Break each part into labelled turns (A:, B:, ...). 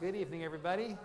A: Good evening, everybody.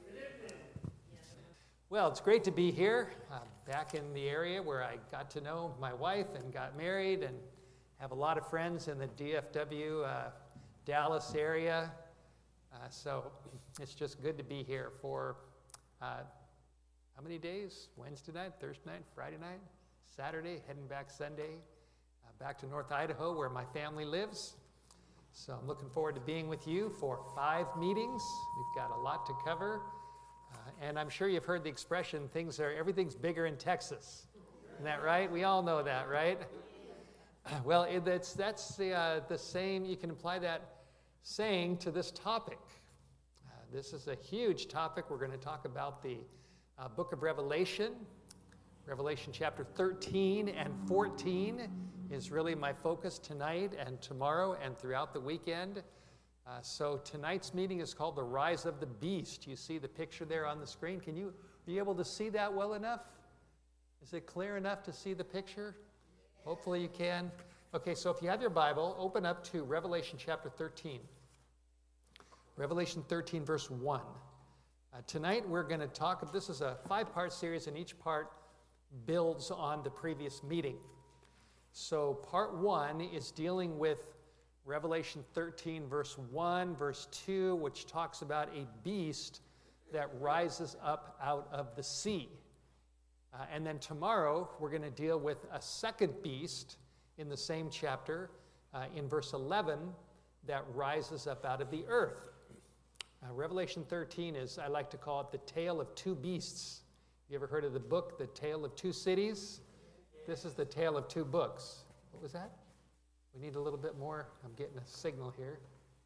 A: Well, it's great to be here, back in the area where I got to know my wife and got married and have a lot of friends in the DFW, Dallas area. So it's just good to be here for how many days? Wednesday night, Thursday night, Friday night, Saturday, heading back Sunday, back to North Idaho where my family lives. So I'm looking forward to being with you for 5 meetings. We've got a lot to cover. And I'm sure you've heard the expression, everything's bigger in Texas. Isn't that right? We all know that, right? Well, that's the same, you can apply that saying to this topic. This is a huge topic. We're going to talk about the book of Revelation. Revelation chapter 13 and 14 is really my focus tonight and tomorrow and throughout the weekend. So tonight's meeting is called The Rise of the Beast. You see the picture there on the screen. Can you be able to see that well enough? Is it clear enough to see the picture? Hopefully you can. Okay, so if you have your Bible, open up to Revelation chapter 13. Revelation 13, verse 1. Tonight we're going to talk, this is a 5-part series, and each part builds on the previous meeting. So part 1 is dealing with Revelation 13, verse 1, verse 2, which talks about a beast that rises up out of the sea. And then tomorrow, we're going to deal with a second beast in the same chapter, in verse 11, that rises up out of the earth. Revelation 13 is, I like to call it, the tale of 2 beasts. You ever heard of the book, The Tale of 2 Cities? This is the tale of 2 books. What was that? We need a little bit more. I'm getting a signal here.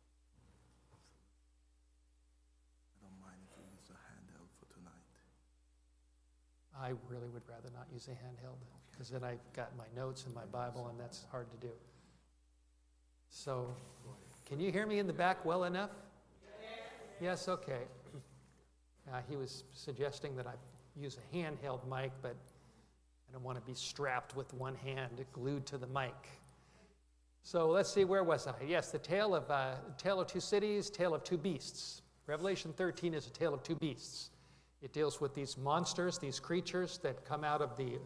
B: I don't mind if you use a handheld for tonight.
A: I really would rather not use a handheld because then I've got my notes and my Bible, and that's hard to do. So, can you hear me in the back well enough? Yes, okay. He was suggesting that I use a handheld mic, but I don't want to be strapped with one hand glued to the mic. So let's see, where was I? Yes, the tale of 2 cities, tale of 2 beasts. Revelation 13 is a tale of 2 beasts. It deals with these monsters, these creatures that come out of the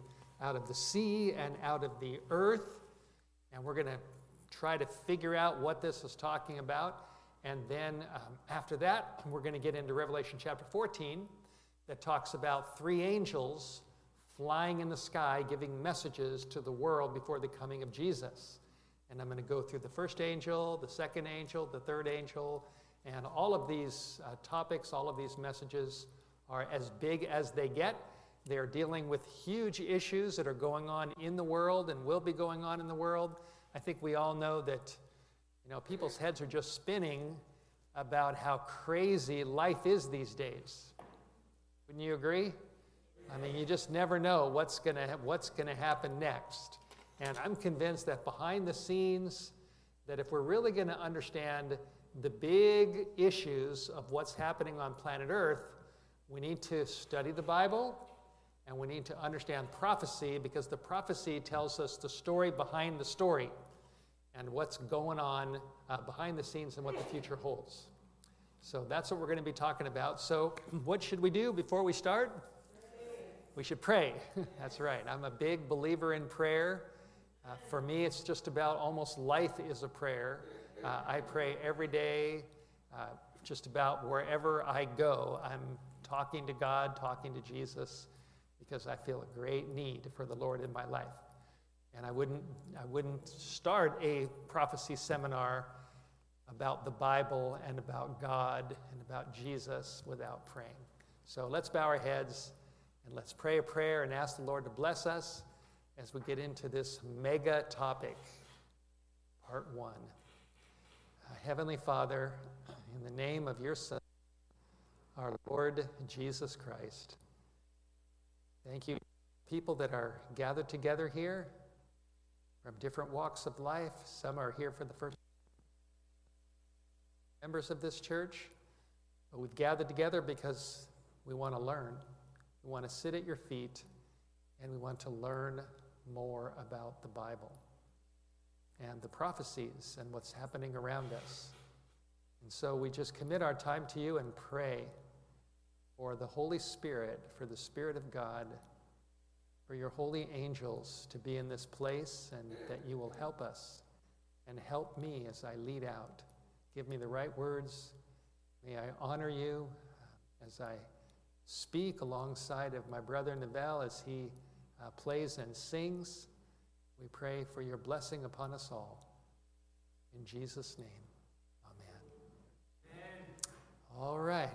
A: sea and out of the earth. And we're going to try to figure out what this is talking about. And then after that, we're going to get into Revelation chapter 14 that talks about 3 angels flying in the sky, giving messages to the world before the coming of Jesus. And I'm going to go through the first angel, the second angel, the third angel, and all of these topics, all of these messages are as big as they get. They're dealing with huge issues that are going on in the world and will be going on in the world. I think we all know that, people's heads are just spinning about how crazy life is these days. Wouldn't you agree? I mean, you just never know what's going to happen next. And I'm convinced that behind the scenes, that if we're really going to understand the big issues of what's happening on planet Earth, we need to study the Bible, and we need to understand prophecy, because the prophecy tells us the story behind the story and what's going on behind the scenes and what the future holds. So that's what we're going to be talking about. So what should we do before we start? We should pray. That's right. I'm a big believer in prayer. For me, it's just about almost life is a prayer. I pray every day, just about wherever I go. I'm talking to God, talking to Jesus, because I feel a great need for the Lord in my life. And I wouldn't start a prophecy seminar about the Bible and about God and about Jesus without praying. So let's bow our heads and let's pray a prayer and ask the Lord to bless us as we get into this mega topic, part 1. Heavenly Father, in the name of your Son, our Lord Jesus Christ, thank you, people that are gathered together here from different walks of life. Some are here for the first time, members of this church, but we've gathered together because we want to learn. We want to sit at your feet, and we want to learn more about the Bible and the prophecies and what's happening around us. And so we just commit our time to you and pray for the Holy Spirit, for the Spirit of God, for your holy angels to be in this place, and that you will help us and help me as I lead out. Give me the right words. May I honor you as I speak alongside of my brother Nabel as he plays and sings. We pray for your blessing upon us all. In Jesus' name, amen. All right.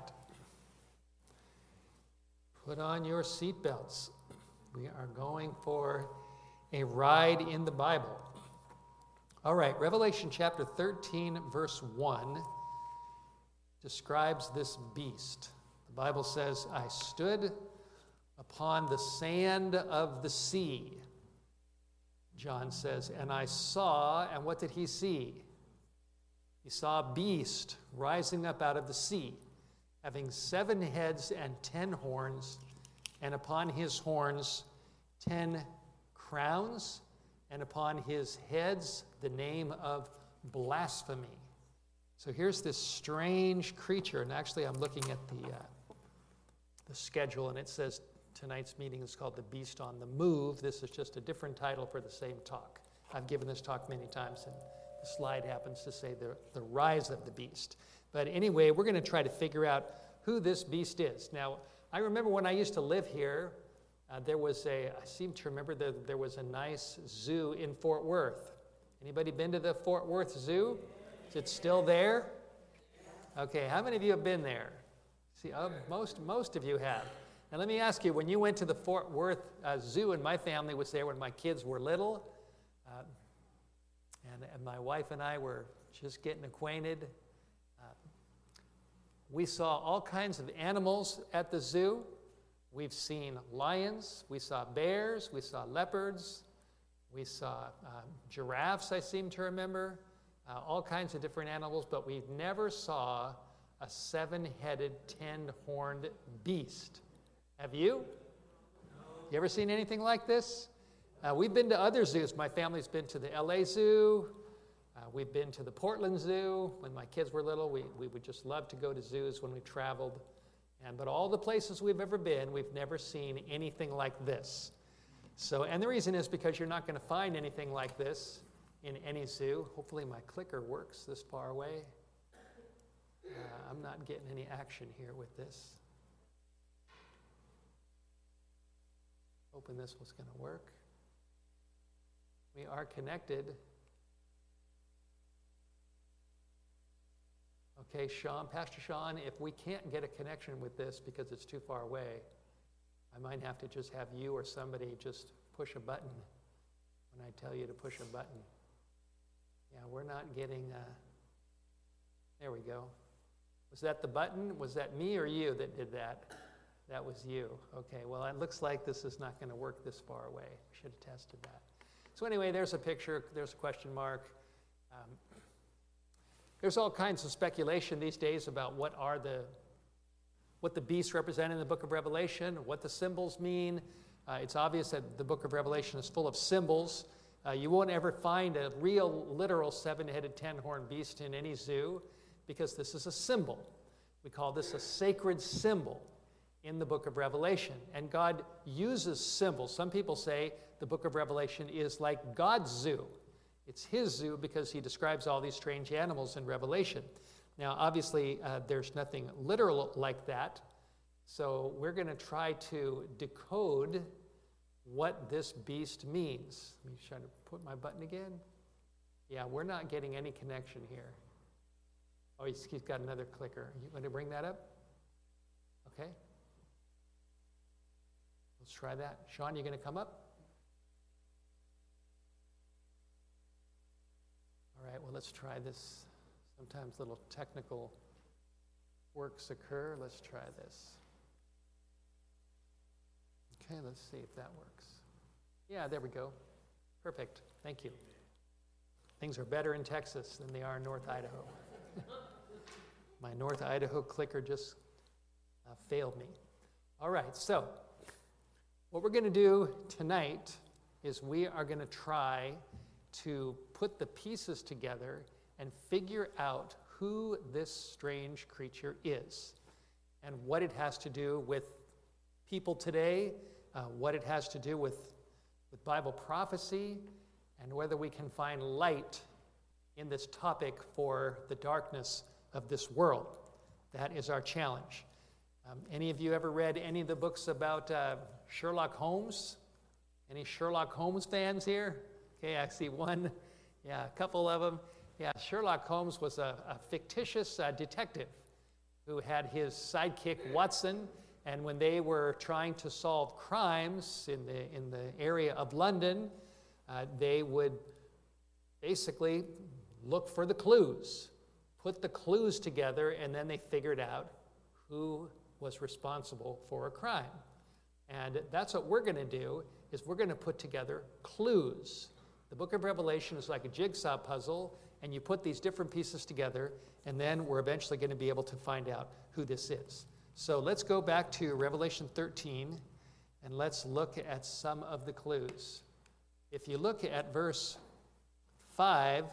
A: Put on your seatbelts. We are going for a ride in the Bible. All right, Revelation chapter 13, verse 1 describes this beast. The Bible says, I stood upon the sand of the sea. John says, and I saw, and what did he see? He saw a beast rising up out of the sea, having 7 heads and 10 horns, and upon his horns 10 crowns, and upon his heads the name of blasphemy. So here's this strange creature, and actually I'm looking at the schedule, and it says tonight's meeting is called The Beast on the Move. This is just a different title for the same talk. I've given this talk many times, and the slide happens to say the rise of the beast. But anyway, we're going to try to figure out who this beast is. Now, I remember when I used to live here, I seem to remember that there was a nice zoo in Fort Worth. Anybody been to the Fort Worth Zoo? Is it still there? Okay, how many of you have been there? See, most of you have. Now let me ask you, when you went to the Fort Worth Zoo, and my family was there when my kids were little, and my wife and I were just getting acquainted, we saw all kinds of animals at the zoo. We've seen lions, we saw bears, we saw leopards, we saw giraffes, I seem to remember, all kinds of different animals, but we never saw a 7-headed, 10-horned beast. Have you? You ever seen anything like this? We've been to other zoos. My family's been to the LA Zoo. We've been to the Portland Zoo. When my kids were little, we would just love to go to zoos when we traveled. But all the places we've ever been, we've never seen anything like this. So, and the reason is because you're not going to find anything like this in any zoo. Hopefully my clicker works this far away. I'm not getting any action here with this. Hoping this was going to work. We are connected. Okay, Sean, Pastor Sean, if we can't get a connection with this because it's too far away, I might have to just have you or somebody just push a button when I tell you to push a button. Yeah, we're not getting, there we go. Was that the button? Was that me or you that did that? That was you. Okay, well, it looks like this is not going to work this far away. We should have tested that. So anyway, there's a picture, there's a question mark. There's all kinds of speculation these days about what the beasts represent in the book of Revelation, what the symbols mean. It's obvious that the book of Revelation is full of symbols. You won't ever find a real, literal 7-headed, 10-horned beast in any zoo because this is a symbol. We call this a sacred symbol in the book of Revelation. And God uses symbols. Some people say the book of Revelation is like God's zoo. It's his zoo because he describes all these strange animals in Revelation. Now, obviously, there's nothing literal like that. So we're going to try to decode what this beast means. Let me try to put my button again. Yeah, we're not getting any connection here. Oh, he's got another clicker. You want to bring that up? Okay. Let's try that. Sean, you going to come up? All right, well, let's try this. Sometimes little technical quirks occur. Let's try this. Okay, let's see if that works. Yeah, there we go. Perfect. Thank you. Things are better in Texas than they are in North Idaho. My North Idaho clicker just failed me. All right, so what we're going to do tonight is we are going to try to put the pieces together and figure out who this strange creature is and what it has to do with people today, what it has to do with Bible prophecy, and whether we can find light in this topic for the darkness of this world. That is our challenge. Any of you ever read any of the books about Sherlock Holmes? Any Sherlock Holmes fans here? Okay, I see one. Yeah, a couple of them. Yeah, Sherlock Holmes was a fictitious detective who had his sidekick Watson, and when they were trying to solve crimes in the area of London, they would basically look for the clues, put the clues together, and then they figured out who was responsible for a crime. And that's what we're going to do, is we're going to put together clues. The book of Revelation is like a jigsaw puzzle, and you put these different pieces together, and then we're eventually going to be able to find out who this is. So let's go back to Revelation 13, and let's look at some of the clues. If you look at verse 5,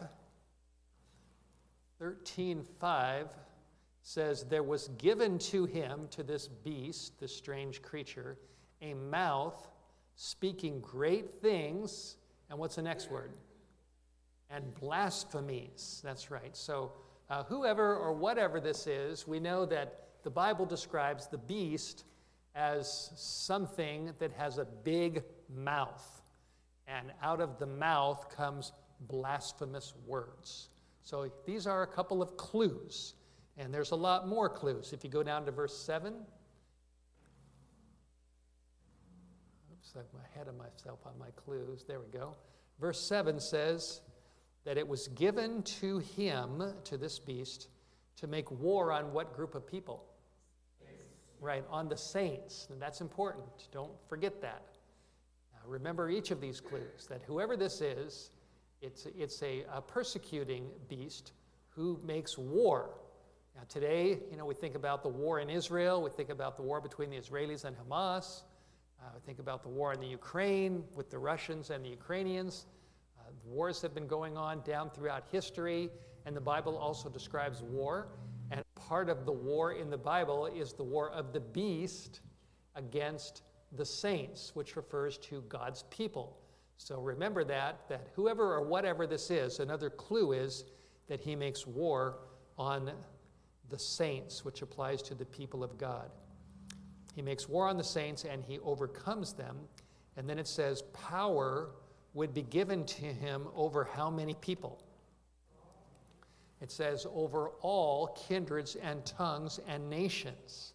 A: 13:5 says, there was given to him, to this beast, this strange creature, a mouth speaking great things, and what's the next word? And blasphemies. That's right. So whoever or whatever this is, we know that the Bible describes the beast as something that has a big mouth. And out of the mouth comes blasphemous words. So these are a couple of clues. And there's a lot more clues. If you go down to verse 7. Oops, I'm ahead of myself on my clues. There we go. Verse 7 says that it was given to him, to this beast, to make war on what group of people? Right, on the saints. And that's important. Don't forget that. Now, remember each of these clues, that whoever this is, it's a persecuting beast who makes war. Now today, we think about the war in Israel. We think about the war between the Israelis and Hamas. We think about the war in the Ukraine with the Russians and the Ukrainians. The wars have been going on down throughout history, and the Bible also describes war. And part of the war in the Bible is the war of the beast against the saints, which refers to God's people. So remember that whoever or whatever this is, another clue is that he makes war on the saints, which applies to the people of God. He makes war on the saints and he overcomes them. And then it says power would be given to him over how many people? It says over all kindreds and tongues and nations.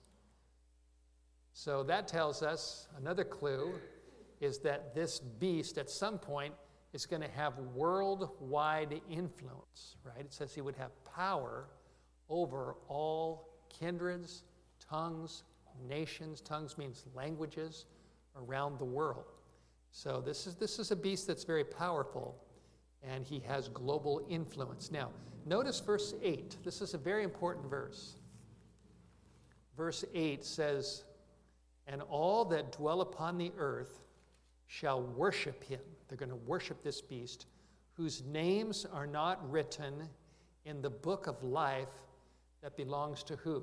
A: So that tells us another clue is that this beast at some point is going to have worldwide influence, right? It says he would have power over all kindreds, tongues, nations. Tongues means languages around the world. So this is a beast that's very powerful, and he has global influence. Now, notice verse 8. This is a very important verse. Verse 8 says, and all that dwell upon the earth shall worship him. They're going to worship this beast, whose names are not written in the book of life that belongs to who?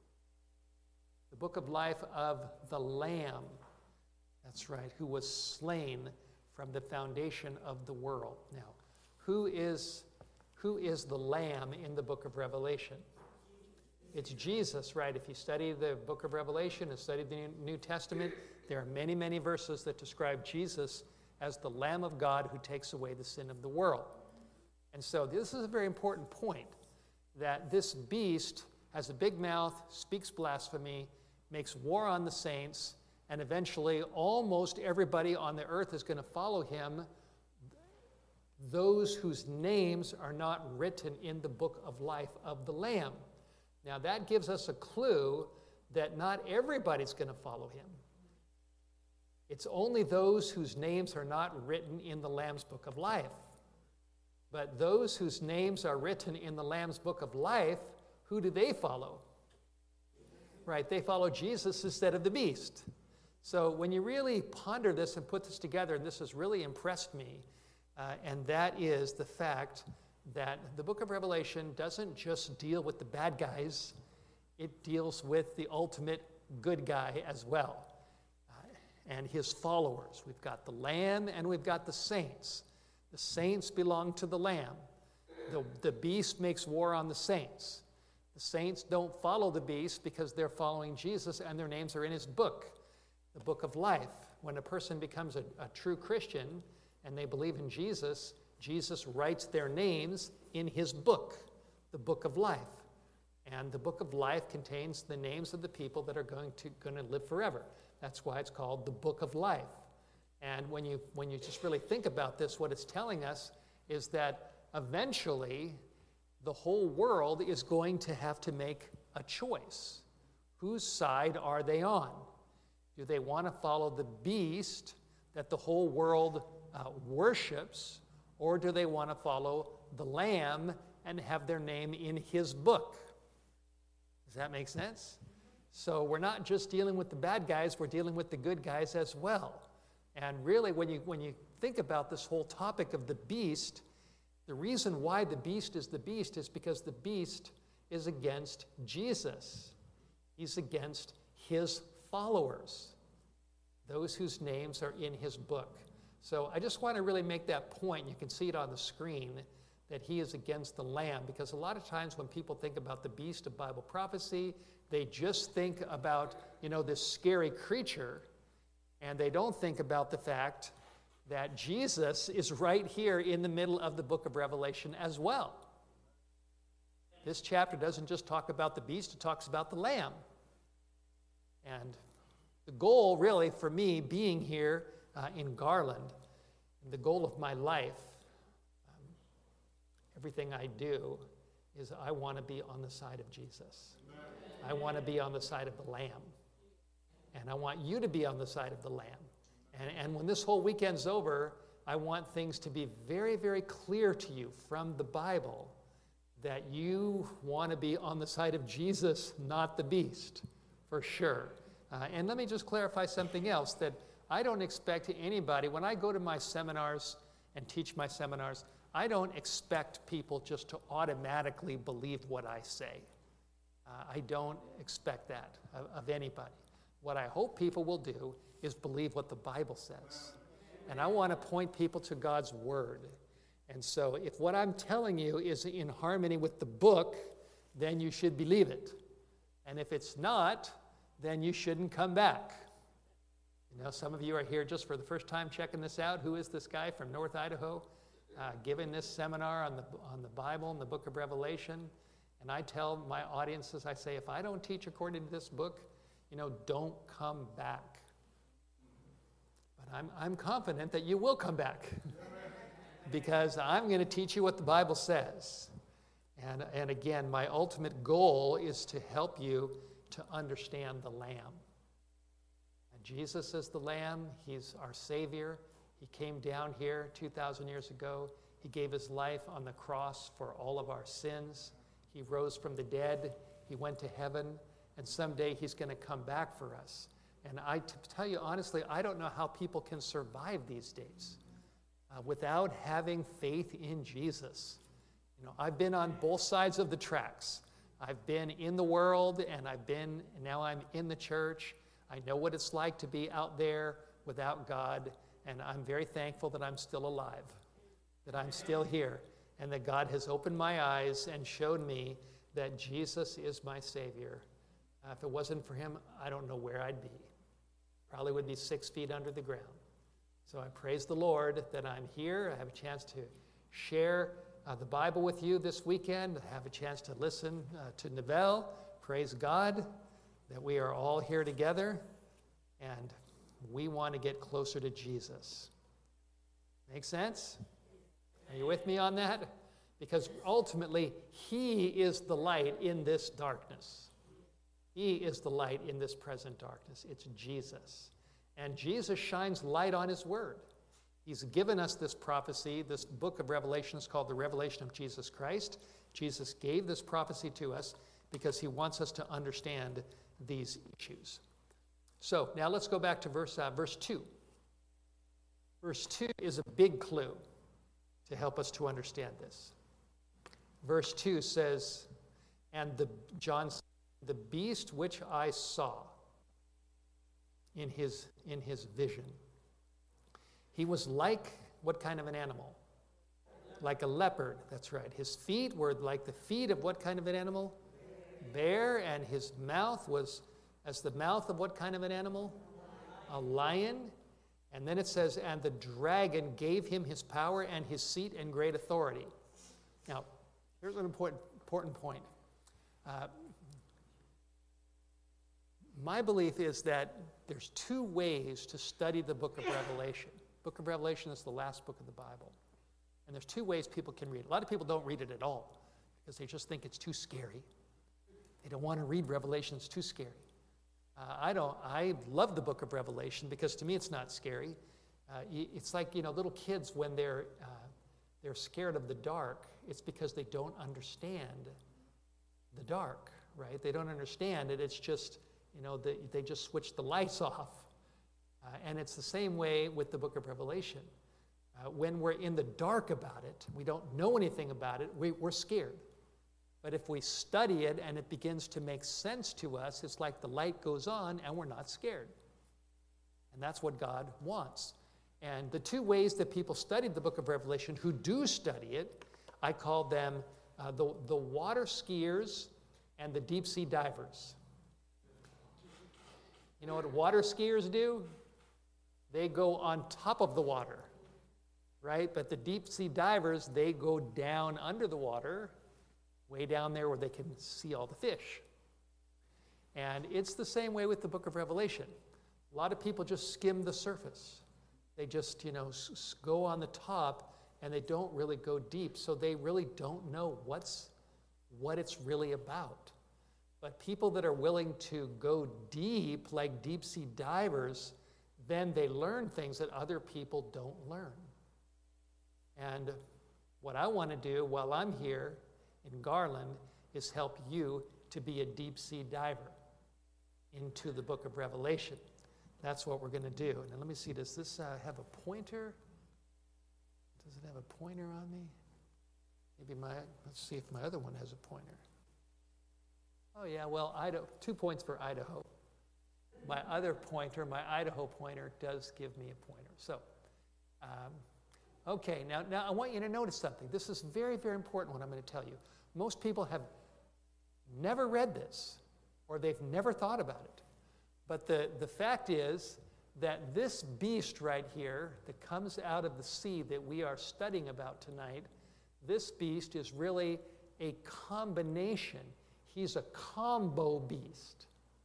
A: The book of life of the Lamb. That's right, who was slain from the foundation of the world. Now, who is the Lamb in the book of Revelation? It's Jesus, right? If you study the book of Revelation and study the New Testament, there are many, many verses that describe Jesus as the Lamb of God who takes away the sin of the world. And so this is a very important point, that this beast has a big mouth, speaks blasphemy, makes war on the saints, and eventually almost everybody on the earth is going to follow him, those whose names are not written in the book of life of the Lamb. Now that gives us a clue that not everybody's going to follow him. It's only those whose names are not written in the Lamb's book of life. But those whose names are written in the Lamb's book of life, who do they follow? Right, they follow Jesus instead of the beast. So when you really ponder this and put this together, and this has really impressed me, and that is the fact that the book of Revelation doesn't just deal with the bad guys, it deals with the ultimate good guy as well, and his followers. We've got the Lamb and we've got the saints. The saints belong to the Lamb. The beast makes war on the saints. The saints don't follow the beast because they're following Jesus and their names are in his book, the book of life. When a person becomes a true Christian and they believe in Jesus, Jesus writes their names in his book, the book of life. And the book of life contains the names of the people that are going to live forever. That's why it's called the book of life. And when you just really think about this, what it's telling us is that eventually the whole world is going to have to make a choice. Whose side are they on? Do they want to follow the beast that the whole world worships, or do they want to follow the Lamb and have their name in his book? Does that make sense? So we're not just dealing with the bad guys, we're dealing with the good guys as well. And really, when you think about this whole topic of the beast, the reason why the beast is because the beast is against Jesus. He's against his followers, those whose names are in his book. So I just want to really make that point. You can see it on the screen, that he is against the Lamb, because a lot of times when people think about the beast of Bible prophecy, they just think about, this scary creature, and they don't think about the fact that Jesus is right here in the middle of the book of Revelation as well. This chapter doesn't just talk about the beast, it talks about the Lamb. And the goal, really, for me being here in Garland, and the goal of my life, everything I do, is I want to be on the side of Jesus. I want to be on the side of the Lamb. And I want you to be on the side of the Lamb. And when this whole weekend's over, I want things to be very, very clear to you from the Bible that you want to be on the side of Jesus, not the beast, for sure. And let me just clarify something else, that I don't expect anybody, when I go to my seminars and teach my seminars, I don't expect people just to automatically believe what I say. I don't expect that of anybody. What I hope people will do is believe what the Bible says. And I want to point people to God's Word. And so if what I'm telling you is in harmony with the book, then you should believe it. And if it's not, then you shouldn't come back. Some of you are here just for the first time checking this out. Who is this guy from North Idaho giving this seminar on the Bible and the book of Revelation? And I tell my audiences, I say, if I don't teach according to this book, don't come back. But I'm confident that you will come back because I'm going to teach you what the Bible says. And again, my ultimate goal is to help you to understand the Lamb. And Jesus is the Lamb. He's our Savior. He came down here 2,000 years ago. He gave his life on the cross for all of our sins. He rose from the dead. He went to heaven. And someday he's going to come back for us. And to tell you honestly, I don't know how people can survive these days without having faith in Jesus. I've been on both sides of the tracks. I've been in the world, and now I'm in the church. I know what it's like to be out there without God, and I'm very thankful that I'm still alive, that I'm still here, and that God has opened my eyes and showed me that Jesus is my Savior. If it wasn't for him, I don't know where I'd be. Probably would be 6 feet under the ground. So I praise the Lord that I'm here. I have a chance to share the Bible with you this weekend. I have a chance to listen to Neville. Praise God that we are all here together, and we want to get closer to Jesus. Make sense? Are you with me on that? Because ultimately, he is the light in this darkness. He is the light in this present darkness. It's Jesus. And Jesus shines light on his word. He's given us this prophecy. This book of Revelation is called the Revelation of Jesus Christ. Jesus gave this prophecy to us because he wants us to understand these issues. So now let's go back to verse 2. Verse 2 is a big clue to help us to understand this. Verse 2 says, and the beast which I saw in his vision, he was like what kind of an animal? Like a leopard, that's right. His feet were like the feet of what kind of an animal? Bear, and his mouth was as the mouth of what kind of an animal? A lion. And then it says, and the dragon gave him his power and his seat and great authority. Now, here's an important point. My belief is that there's two ways to study the book of Revelation. Book of Revelation is the last book of the Bible. And there's two ways people can read it. A lot of people don't read it at all because they just think it's too scary. They don't want to read Revelation, it's too scary. I love the book of Revelation because to me it's not scary. It's like, little kids when they're scared of the dark, it's because they don't understand the dark, right? They don't understand it. It's just, they just switch the lights off. And it's the same way with the book of Revelation. When we're in the dark about it, we don't know anything about it, we're scared. But if we study it and it begins to make sense to us, it's like the light goes on and we're not scared. And that's what God wants. And the two ways that people studied the book of Revelation who do study it, I call them the water skiers and the deep sea divers. You know what water skiers do? They go on top of the water, right? But the deep sea divers, they go down under the water, way down there where they can see all the fish. And it's the same way with the book of Revelation. A lot of people just skim the surface. They just, go on the top and they don't really go deep. So they really don't know what it's really about. But people that are willing to go deep, like deep sea divers, then they learn things that other people don't learn. And what I want to do while I'm here in Garland is help you to be a deep sea diver into the book of Revelation. That's what we're going to do. Now let me see, does this have a pointer? Does it have a pointer on me? Let's see if my other one has a pointer. Oh yeah, well, 2 points for Idaho. My other pointer, my Idaho pointer, does give me a pointer. So, okay, now I want you to notice something. This is very, very important what I'm going to tell you. Most people have never read this, or they've never thought about it. But the fact is that this beast right here that comes out of the sea that we are studying about tonight, this beast is really a combination. He's a combo beast.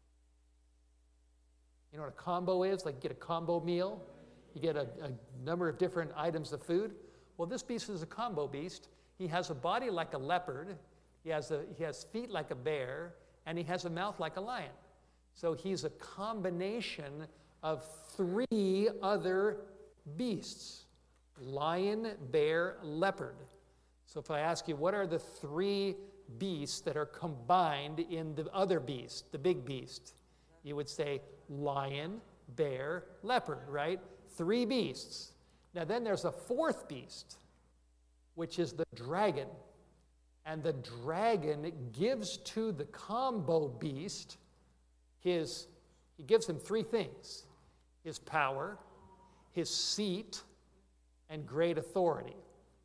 A: You know what a combo is? Like you get a combo meal. You get a number of different items of food. Well, this beast is a combo beast. He has a body like a leopard. He has feet like a bear. And he has a mouth like a lion. So he's a combination of 3 other beasts. Lion, bear, leopard. So if I ask you, what are the 3 beasts that are combined in the other beast, the big beast? You would say lion, bear, leopard, right? 3 beasts. Now then there's a 4th beast, which is the dragon. And the dragon gives to the combo beast he gives him 3 things: his power, his seat, and great authority.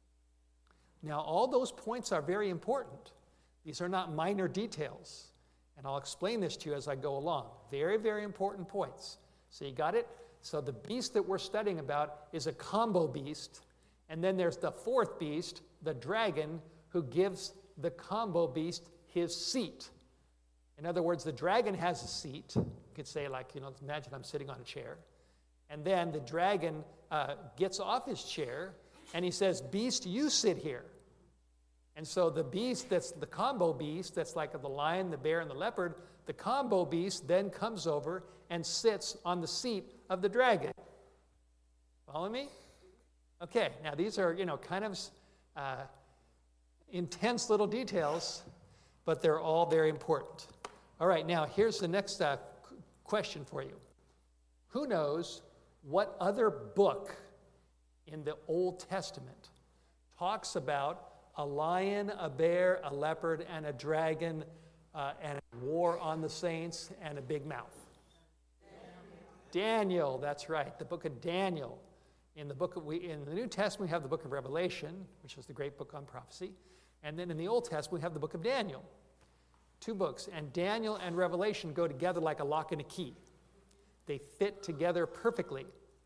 A: Now all those points are very important. These are not minor details. And I'll explain this to you as I go along. Very, very important points. So you got it? So the beast that we're studying about is a combo beast. And then there's the 4th beast, the dragon, who gives the combo beast his seat. In other words, the dragon has a seat. You could say imagine I'm sitting on a chair. And then the dragon gets off his chair and he says, beast, you sit here. And so the beast that's the combo beast, that's like the lion, the bear, and the leopard, the combo beast then comes over and sits on the seat of the dragon. Follow me? Okay, now these are, kind of intense little details, but they're all very important. All right, now here's the next question for you. Who knows what other book in the Old Testament talks about a lion, a bear, a leopard, and a dragon, and a war on the saints, and a big mouth? Daniel, that's right, the book of Daniel. In the New Testament, we have the book of Revelation, which is the great book on prophecy. And then in the Old Testament, we have the book of Daniel. 2 books. And Daniel and Revelation go together like a lock and a key. They fit together perfectly.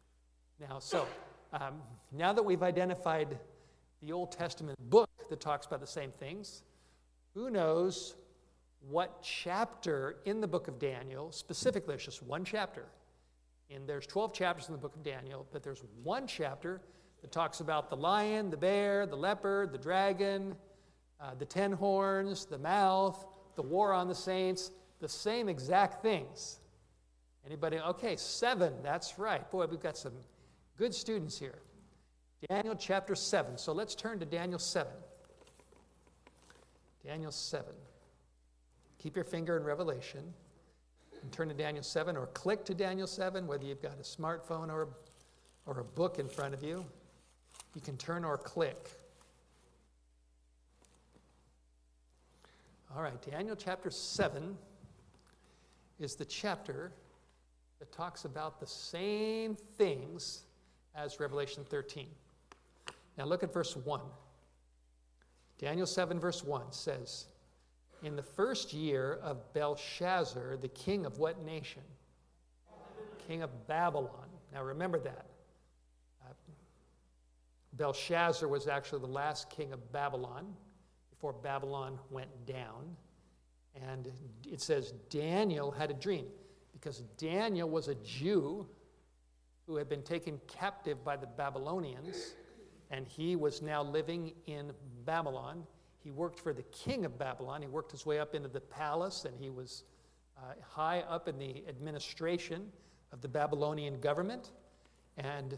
A: Now that we've identified the Old Testament book that talks about the same things, who knows what chapter in the book of Daniel, specifically, it's just one chapter. And there's 12 chapters in the book of Daniel, but there's one chapter that talks about the lion, the bear, the leopard, the dragon, the 10 horns, the mouth, the war on the saints, the same exact things. Anybody? Okay, 7, that's right. Boy, we've got some good students here. Daniel chapter 7. So let's turn to Daniel 7. Daniel 7. Keep your finger in Revelation and turn to Daniel 7, or click to Daniel 7, whether you've got a smartphone or a book in front of you. You can turn or click. All right, Daniel chapter 7 is the chapter that talks about the same things as Revelation 13. Now look at verse 1. Daniel 7 verse 1 says, in the first year of Belshazzar, the king of what nation? King of Babylon. Now remember that. Belshazzar was actually the last king of Babylon before Babylon went down. And it says Daniel had a dream because Daniel was a Jew who had been taken captive by the Babylonians, and he was now living in Babylon. He worked for the king of Babylon. He worked his way up into the palace, and he was high up in the administration of the Babylonian government. And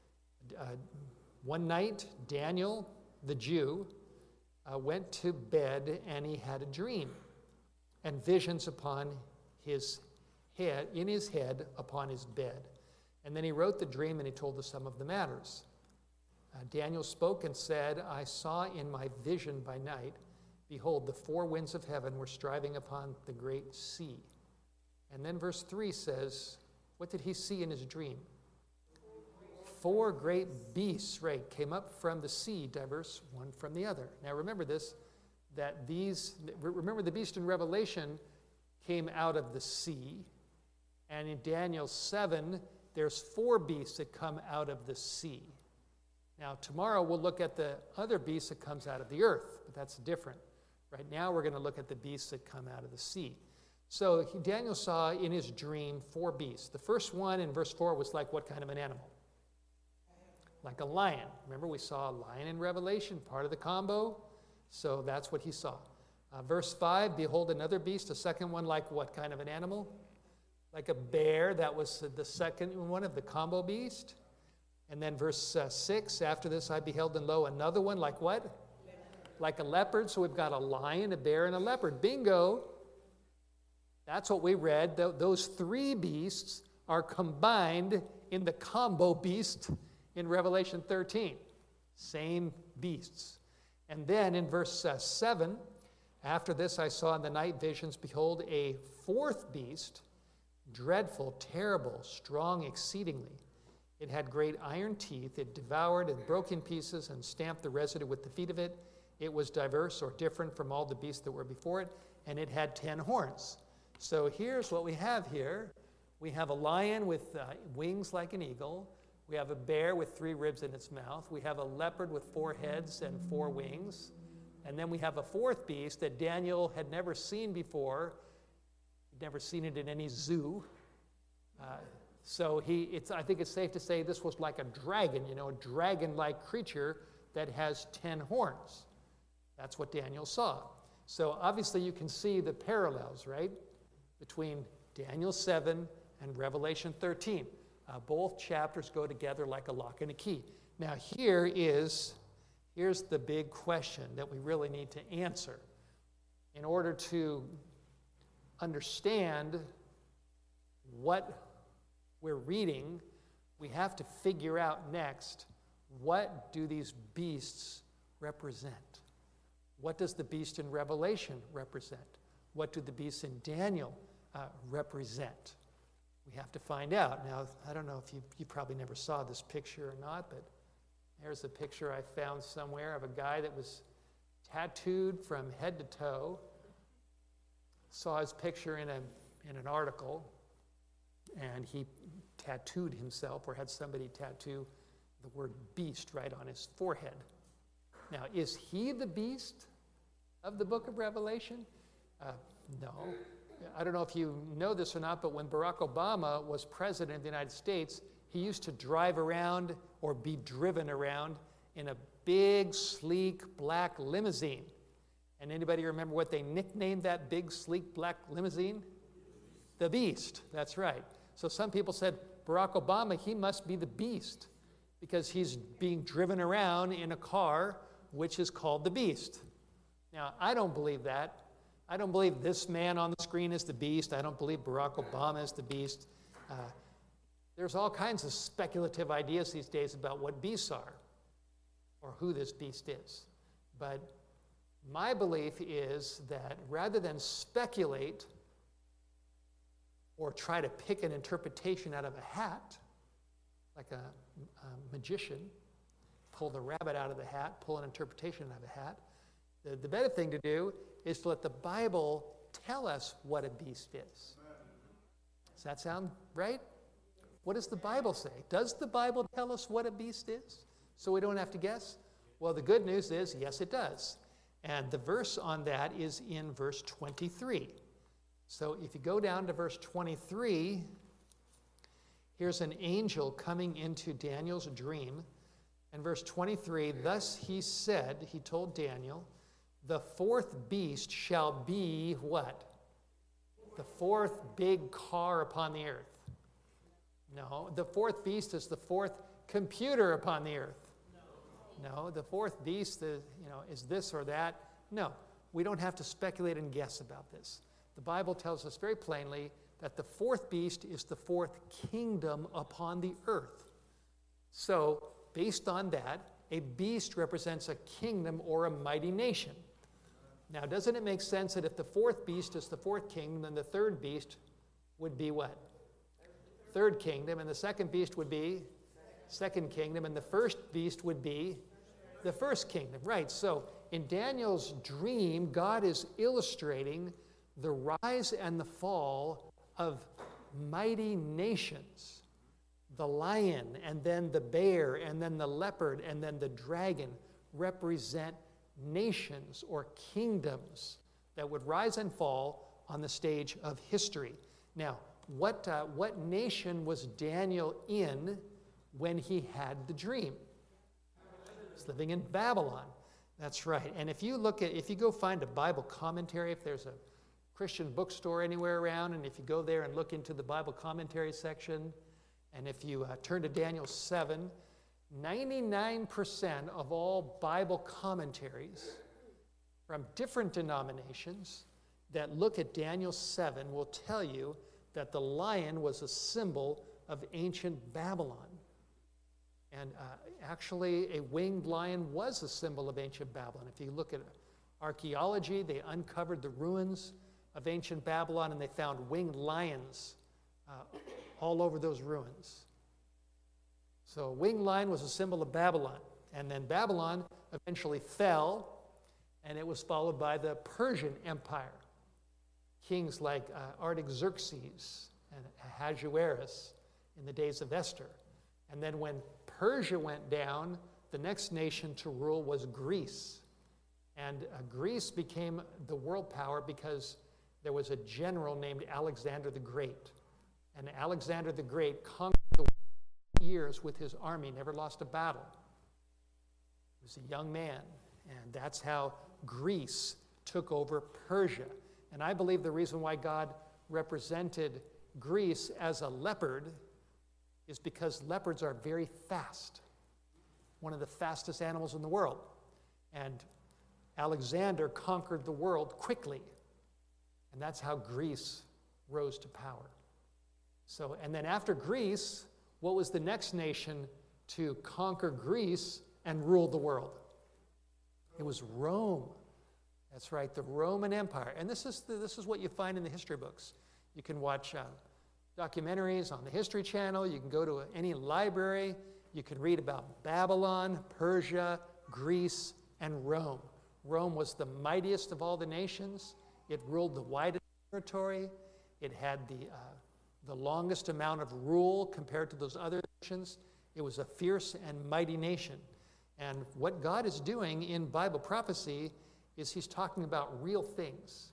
A: one night, Daniel, the Jew, went to bed, and he had a dream and visions upon his head, in his head upon his bed. And then he wrote the dream, and he told the sum of the matters. Daniel spoke and said, I saw in my vision by night, behold, the 4 winds of heaven were striving upon the great sea. And then verse 3 says, what did he see in his dream? 4 great beasts, right, came up from the sea, diverse one from the other. Now remember this, remember the beast in Revelation came out of the sea, and in Daniel 7, there's 4 beasts that come out of the sea. Now, tomorrow we'll look at the other beast that comes out of the earth, but that's different. Right now we're going to look at the beasts that come out of the sea. So Daniel saw in his dream 4 beasts. The first one in verse 4 was like what kind of an animal? Like a lion. Remember, we saw a lion in Revelation, part of the combo. So that's what he saw. Verse 5, behold another beast, a second one like what kind of an animal? Like a bear. That was the second one of the combo beast. And then verse 6, after this I beheld and lo, another one like what? Like a leopard. So we've got a lion, a bear, and a leopard. Bingo. That's what we read. Those 3 beasts are combined in the combo beast in Revelation 13. Same beasts. And then in verse 7, after this I saw in the night visions, behold, a 4th beast, dreadful, terrible, strong exceedingly. It had great iron teeth. It devoured and broke in pieces and stamped the residue with the feet of it. It was diverse or different from all the beasts that were before it, and it had 10 horns. So here's what we have here. We have a lion with wings like an eagle. We have a bear with 3 ribs in its mouth. We have a leopard with 4 heads and 4 wings. And then we have a 4th beast that Daniel had never seen before. He'd never seen it in any zoo. I think it's safe to say this was like a dragon, a dragon-like creature that has 10 horns. That's what Daniel saw. So obviously you can see the parallels, right, between Daniel 7 and Revelation 13. Both chapters go together like a lock and a key. Now here's the big question that we really need to answer. In order to understand what we're reading, we have to figure out next, what do these beasts represent? What does the beast in Revelation represent? What do the beasts in Daniel represent? We have to find out. Now, I don't know if you probably never saw this picture or not, but there's a picture I found somewhere of a guy that was tattooed from head to toe. Saw his picture in an article, and he tattooed himself or had somebody tattoo the word beast right on his forehead. Now, is he the beast of the book of Revelation? No. I don't know if you know this or not, but when Barack Obama was president of the United States, he used to drive around or be driven around in a big, sleek, black limousine. And anybody remember what they nicknamed that big, sleek, black limousine? The Beast. That's right. So some people said, Barack Obama, he must be the beast because he's being driven around in a car which is called the Beast. Now, I don't believe that. I don't believe this man on the screen is the beast. I don't believe Barack Obama is the beast. There's all kinds of speculative ideas these days about what beasts are or who this beast is. But my belief is that rather than speculate or try to pick an interpretation out of a hat, like a magician, pull the rabbit out of the hat, pull an interpretation out of a hat, the better thing to do is to let the Bible tell us what a beast is. Does that sound right? What does the Bible say? Does the Bible tell us what a beast is so we don't have to guess? Well, the good news is, yes, it does. And the verse on that is in verse 23. So if you go down to verse 23, here's an angel coming into Daniel's dream. And verse 23, thus he said, he told Daniel, the fourth beast shall be what? The fourth big car upon the earth. No, the fourth beast is the fourth computer upon the earth. No, the fourth beast is this or that. No, we don't have to speculate and guess about this. The Bible tells us very plainly that the fourth beast is the fourth kingdom upon the earth. So, based on that, a beast represents a kingdom or a mighty nation. Now, doesn't it make sense that if the fourth beast is the fourth kingdom, then the third beast would be what? Third kingdom, and the second beast would be second kingdom, and the first beast would be the first kingdom. Right, so in Daniel's dream, God is illustrating the rise and the fall of mighty nations. The lion, and then the bear, and then the leopard, and then the dragon represent nations or kingdoms that would rise and fall on the stage of history. Now, what nation was Daniel in when he had the dream? He's living in Babylon. That's right. And if you go find a Bible commentary, if there's a Christian bookstore anywhere around, and if you go there and look into the Bible commentary section, and if you turn to Daniel 7, 99% of all Bible commentaries from different denominations that look at Daniel 7 will tell you that the lion was a symbol of ancient Babylon. And actually, a winged lion was a symbol of ancient Babylon. If you look at archaeology, they uncovered the ruins of ancient Babylon, and they found winged lions all over those ruins. So a winged lion was a symbol of Babylon. And then Babylon eventually fell, and it was followed by the Persian Empire. Kings like Artaxerxes and Ahasuerus in the days of Esther. And then when Persia went down, the next nation to rule was Greece. And Greece became the world power because there was a general named Alexander the Great. And Alexander the Great conquered the world for years with his army, never lost a battle. He was a young man, and that's how Greece took over Persia. And I believe the reason why God represented Greece as a leopard is because leopards are very fast, one of the fastest animals in the world. And Alexander conquered the world quickly, and that's how Greece rose to power. So, and then after Greece, what was the next nation to conquer Greece and rule the world? It was Rome. That's right, the Roman Empire. And this is what you find in the history books. You can watch documentaries on the History Channel. You can go to any library. You can read about Babylon, Persia, Greece, and Rome. Rome was the mightiest of all the nations. It ruled the widest territory. It had the longest amount of rule compared to those other nations. It was a fierce and mighty nation. And what God is doing in Bible prophecy is he's talking about real things.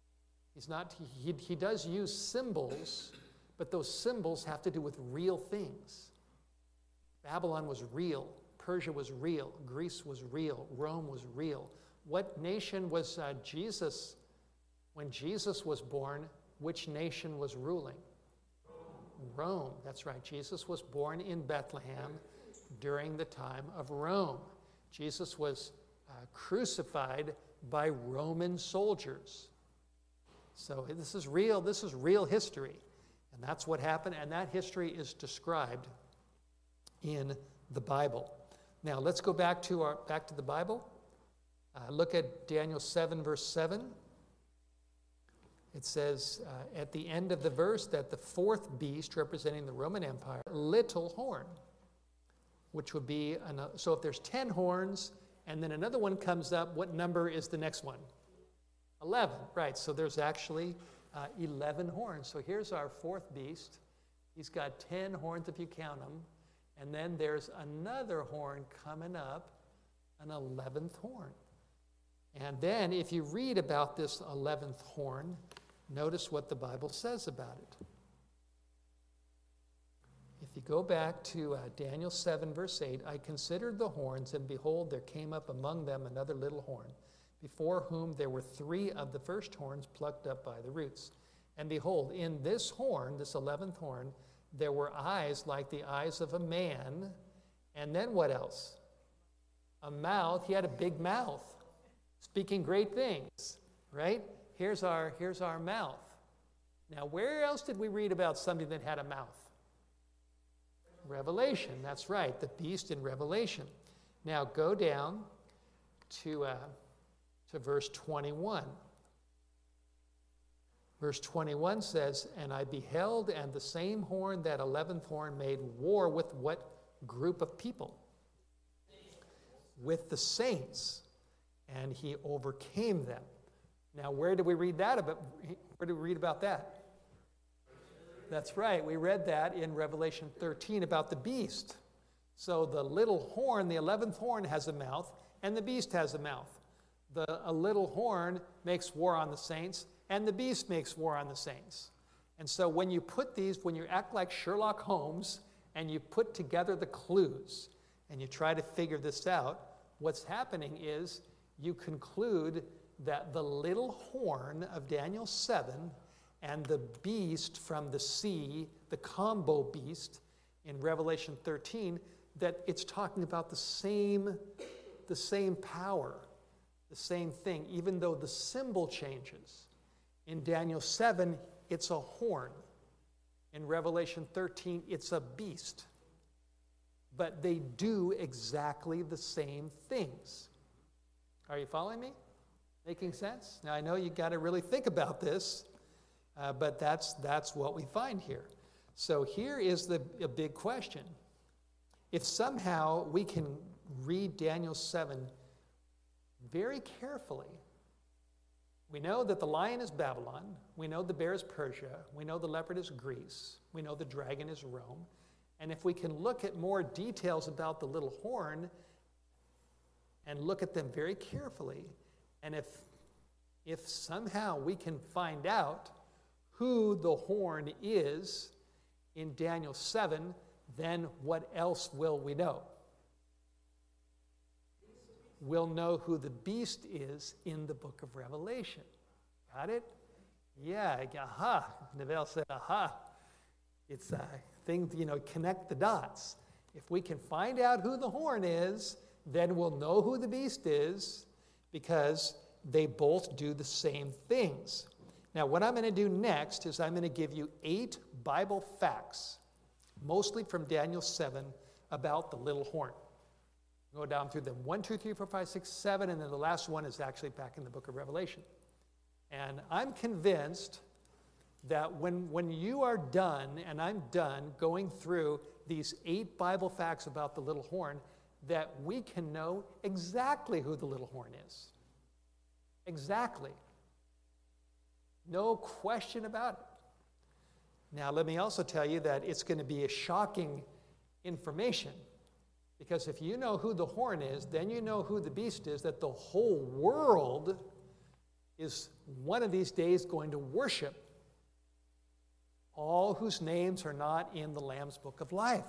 A: He does use symbols, but those symbols have to do with real things. Babylon was real. Persia was real. Greece was real. Rome was real. What nation was Jesus, when Jesus was born, which nation was ruling? Rome. That's right. Jesus was born in Bethlehem during the time of Rome. Jesus was crucified by Roman soldiers. So this is real history. And that's what happened, and that history is described in the Bible. Now let's go back to the Bible. Look at Daniel 7, verse 7. It says at the end of the verse that the fourth beast, representing the Roman Empire, little horn, which would be, so if there's 10 horns, and then another one comes up, what number is the next one? 11, right. So there's actually 11 horns. So here's our fourth beast. He's got 10 horns if you count them. And then there's another horn coming up, an 11th horn. And then if you read about this 11th horn, notice what the Bible says about it. If you go back to Daniel 7, verse 8, I considered the horns, and behold, there came up among them another little horn, before whom there were 3 of the first horns plucked up by the roots. And behold, in this horn, this 11th horn, there were eyes like the eyes of a man. And then what else? A mouth. He had a big mouth, speaking great things, right? Here's our mouth. Now, where else did we read about something that had a mouth? Revelation, that's right, the beast in Revelation. Now go down to verse 21. Verse 21 says, and I beheld, and the same horn, that 11th horn, made war with what group of people? With the saints, and he overcame them. Now where do we read that about? Where do we read about that? That's right. We read that in Revelation 13 about the beast. So the little horn, the 11th horn, has a mouth, and the beast has a mouth. A little horn makes war on the saints, and the beast makes war on the saints. And so when you act like Sherlock Holmes, and you put together the clues, and you try to figure this out, what's happening is you conclude that the little horn of Daniel 7 and the beast from the sea, the combo beast in Revelation 13, that it's talking about the same power, the same thing, even though the symbol changes. In Daniel 7, it's a horn. In Revelation 13, it's a beast. But they do exactly the same things. Are you following me? Making sense? Now, I know you got to really think about this. But that's what we find here. So here is a big question. If somehow we can read Daniel 7 very carefully, we know that the lion is Babylon, we know the bear is Persia, we know the leopard is Greece, we know the dragon is Rome, and if we can look at more details about the little horn and look at them very carefully, and if somehow we can find out who the horn is in Daniel 7, then what else will we know? We'll know who the beast is in the book of Revelation. Got it? Yeah, aha. Neville said, aha. It's a thing, connect the dots. If we can find out who the horn is, then we'll know who the beast is, because they both do the same things. Now, what I'm going to do next is I'm going to give you 8 Bible facts, mostly from Daniel 7, about the little horn. Go down through them. 1, 2, 3, 4, 5, 6, 7, and then the last one is actually back in the book of Revelation. And I'm convinced that when you are done, and I'm done going through these 8 Bible facts about the little horn, that we can know exactly who the little horn is. Exactly. No question about it. Now, let me also tell you that it's going to be a shocking information, because if you know who the horn is, then you know who the beast is, that the whole world is one of these days going to worship all whose names are not in the Lamb's Book of Life.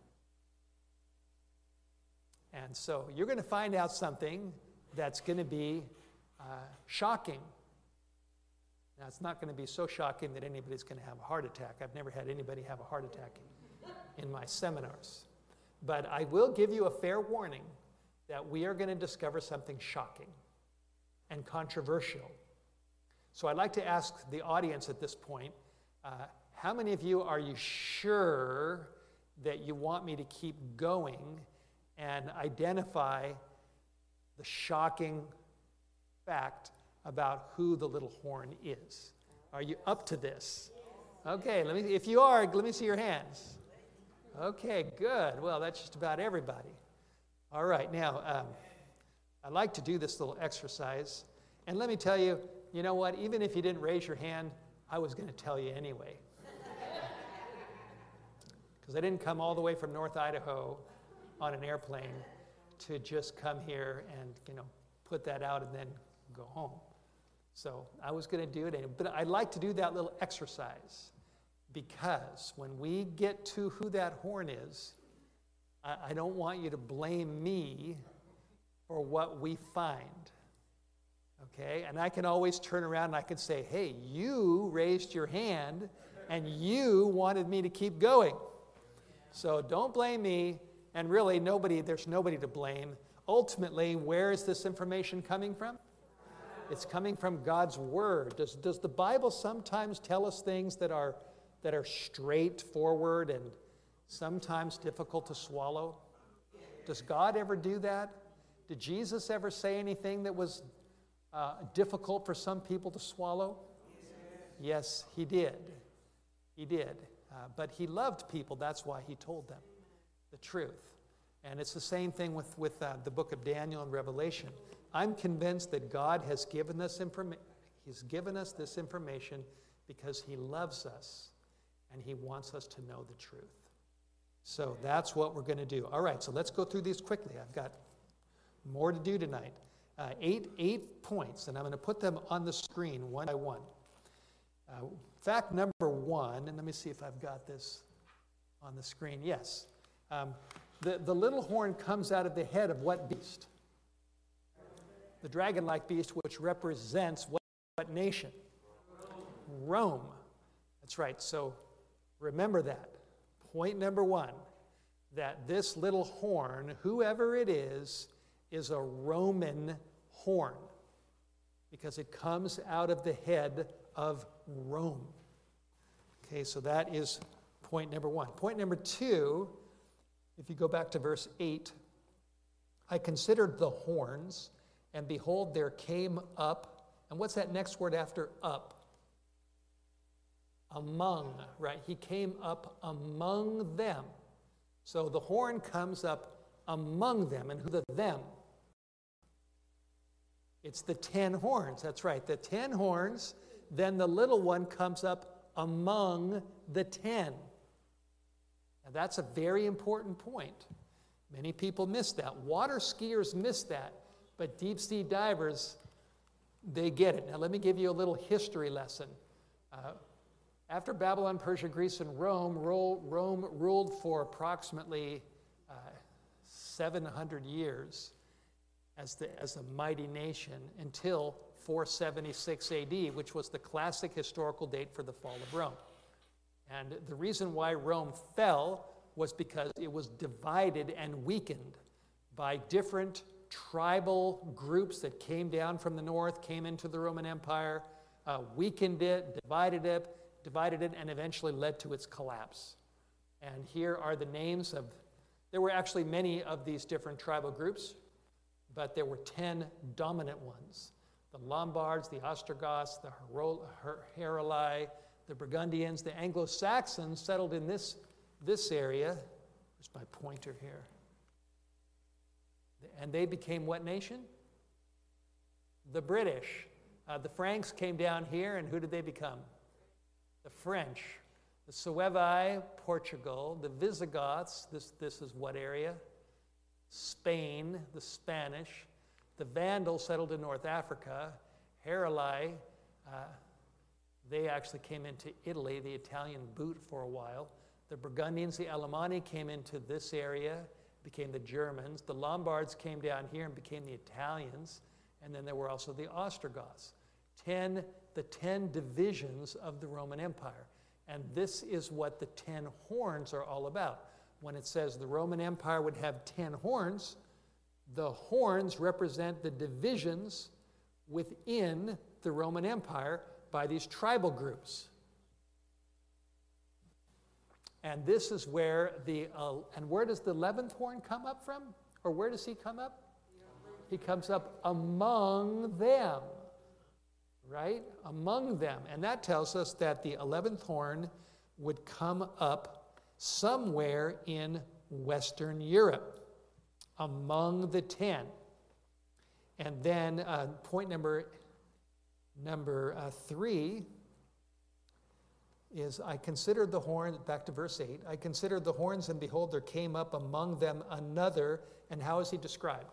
A: And so you're going to find out something that's going to be shocking. Now, it's not going to be so shocking that anybody's going to have a heart attack. I've never had anybody have a heart attack in my seminars. But I will give you a fair warning that we are going to discover something shocking and controversial. So I'd like to ask the audience at this point, how many of you are you sure that you want me to keep going and identify the shocking fact about who the little horn is? Are you up to this? Okay, if you are, let me see your hands. Okay, good. Well, that's just about everybody. All right, now, I like to do this little exercise. And let me tell you, you know what? Even if you didn't raise your hand, I was going to tell you anyway. Because I didn't come all the way from North Idaho on an airplane to just come here and, put that out and then go home. So I was going to do it anyway. But I'd like to do that little exercise, because when we get to who that horn is, I don't want you to blame me for what we find. Okay? And I can always turn around and I can say, hey, you raised your hand and you wanted me to keep going. So don't blame me. And really, there's nobody to blame. Ultimately, where is this information coming from? It's coming from God's Word. Does the Bible sometimes tell us things that are straightforward and sometimes difficult to swallow? Does God ever do that? Did Jesus ever say anything that was difficult for some people to swallow? Yes, he did. He did. But he loved people. That's why he told them the truth. And it's the same thing with the book of Daniel and Revelation. I'm convinced that God has given us He's given us this information because he loves us and he wants us to know the truth. So that's what we're going to do. All right, so let's go through these quickly. I've got more to do tonight. Eight points, and I'm going to put them on the screen one by one. Fact number 1, and let me see if I've got this on the screen. Yes. The little horn comes out of the head of what beast? The dragon-like beast, which represents what nation? Rome. That's right. So remember that. Point number 1, that this little horn, whoever it is a Roman horn, because it comes out of the head of Rome. Okay, so that is point number 1. Point number 2, if you go back to verse 8, I considered the horns, and behold, there came up, and what's that next word after up? Among, right? He came up among them. So the horn comes up among them, and who the them? It's the 10 horns, that's right. The 10 horns, then the little one comes up among the 10. Now that's a very important point. Many people miss that. Water skiers miss that, but deep sea divers, they get it. Now let me give you a little history lesson. After Babylon, Persia, Greece, and Rome ruled for approximately 700 years as a mighty nation until 476 AD, which was the classic historical date for the fall of Rome. And the reason why Rome fell was because it was divided and weakened by different tribal groups that came down from the north, came into the Roman Empire, weakened it, divided it, and eventually led to its collapse. And here are the names of There were actually many of these different tribal groups, but there were 10 dominant ones. The Lombards, the Ostrogoths, the Heruli, the Burgundians, the Anglo-Saxons settled in this area. Where's my pointer here? And they became what nation? The British. The Franks came down here, and who did they become? The French. The Suevi, Portugal. The Visigoths, this is what area? Spain, the Spanish. The Vandals settled in North Africa. Heruli, they actually came into Italy, the Italian boot for a while. The Burgundians, the Alemanni came into this area, became the Germans. The Lombards came down here and became the Italians. And then there were also the Ostrogoths. The 10 divisions of the Roman Empire. And this is what the 10 horns are all about. When it says the Roman Empire would have 10 horns, the horns represent the divisions within the Roman Empire by these tribal groups. And this is where and where does the 11th horn come up from? Or where does he come up? He comes up among them, right? Among them. And that tells us that the 11th horn would come up somewhere in Western Europe, among the 10. And then point number 3 is, I considered the horn, back to verse 8, I considered the horns, and behold, there came up among them another. And how is he described?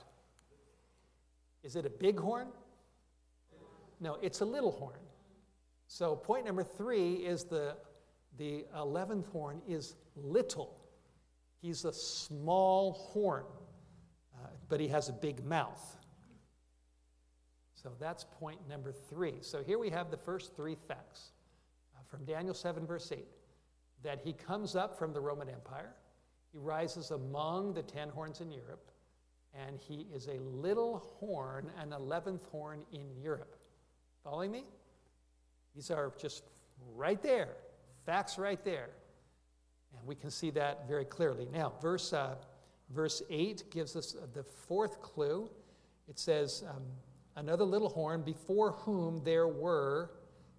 A: Is it a big horn? No, it's a little horn. So point number 3 is the 11th horn is little. He's a small horn, but he has a big mouth. So that's point number 3. So here we have the first 3 facts from Daniel 7, verse 8, that he comes up from the Roman Empire. He rises among the 10 horns in Europe, and he is a little horn, an 11th horn in Europe. Following me? These are just right there, facts right there. And we can see that very clearly. Now, verse 8 gives us the 4th clue. It says, another little horn, before whom there were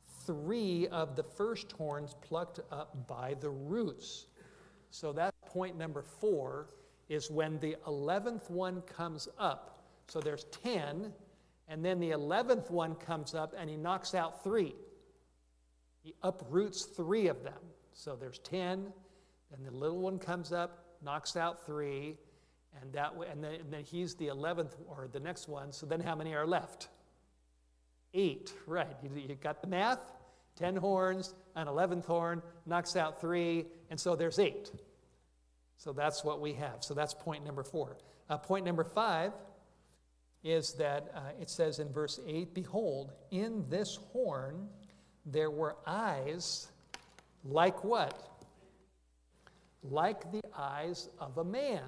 A: 3 of the first horns plucked up by the roots. So that's point number 4, is when the 11th one comes up. So there's 10, and then the 11th one comes up and he knocks out 3. He uproots 3 of them. So there's 10, then the little one comes up, knocks out 3, and then he's the 11th, or the next one. So then how many are left? 8, right. You got the math? 10 horns, an 11th horn, knocks out 3, and so there's 8. So that's what we have. So that's point number 4. Point number 5 is that it says in verse 8, behold, in this horn there were eyes like what? Like the eyes of a man.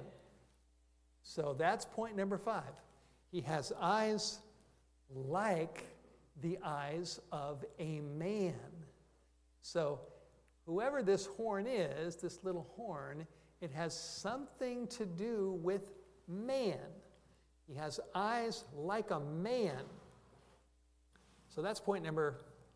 A: So that's point number 5. He has eyes like the eyes of a man. So whoever this horn is, this little horn, it has something to do with man. He has eyes like a man. So that's point number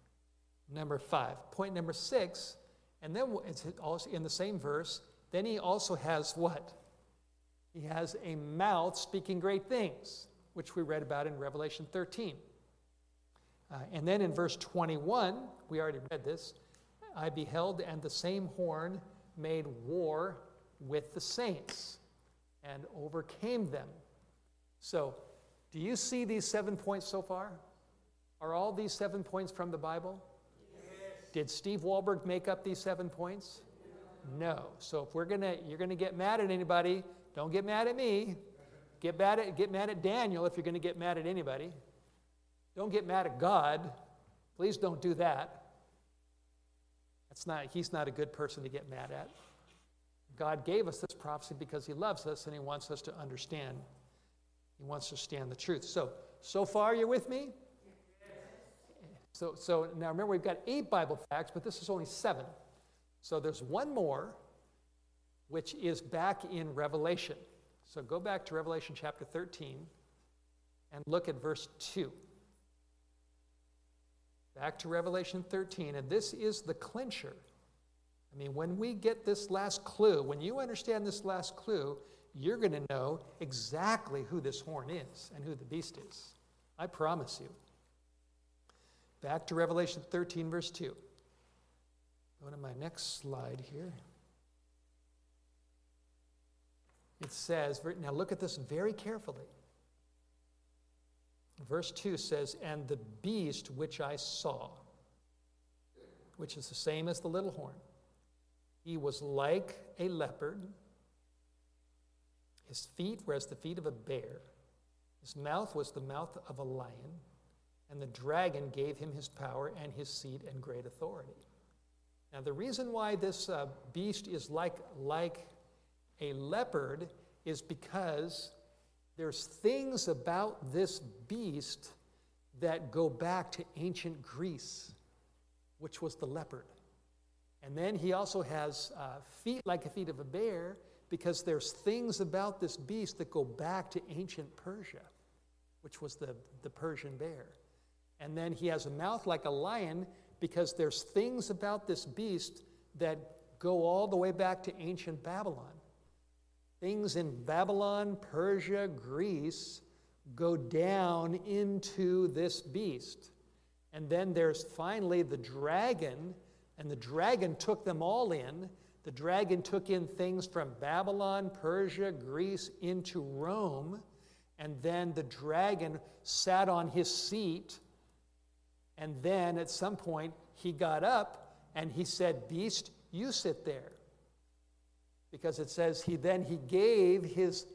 A: 5. Point number 6, and then it's also in the same verse, then he also has what? He has a mouth speaking great things, which we read about in Revelation 13. And then in verse 21, we already read this, I beheld, and the same horn made war with the saints and overcame them. So, do you see these 7 points so far? Are all these 7 points from the Bible? Yes. Did Steve Wahlberg make up these 7 points? No. So if you're gonna get mad at anybody, don't get mad at me. Get mad at Daniel if you're gonna get mad at anybody. Don't get mad at God. Please don't do that. He's not a good person to get mad at. God gave us this prophecy because he loves us and he wants us to understand. He wants to understand the truth. So far you're with me? Yes. So now remember, we've got 8 Bible facts, but this is only 7. So there's one more, which is back in Revelation. So go back to Revelation chapter 13 and look at verse 2. Back to Revelation 13, and this is the clincher. I mean, when we get this last clue, when you understand this last clue, you're going to know exactly who this horn is and who the beast is. I promise you. Back to Revelation 13, verse 2. Go to my next slide here. It says, now look at this very carefully. Verse 2 says, and the beast which I saw, which is the same as the little horn, he was like a leopard. His feet were as the feet of a bear. His mouth was the mouth of a lion. And the dragon gave him his power and his seat and great authority. Now, the reason why this beast is like a leopard is because there's things about this beast that go back to ancient Greece, which was the leopard. And then he also has feet like the feet of a bear, because there's things about this beast that go back to ancient Persia, which was the Persian bear. And then he has a mouth like a lion, because there's things about this beast that go all the way back to ancient Babylon. Things in Babylon, Persia, Greece go down into this beast. And then there's finally the dragon, and the dragon took them all in. The dragon took in things from Babylon, Persia, Greece, into Rome. And then the dragon sat on his seat. And then at some point, he got up and he said, beast, you sit there. Because it says he gave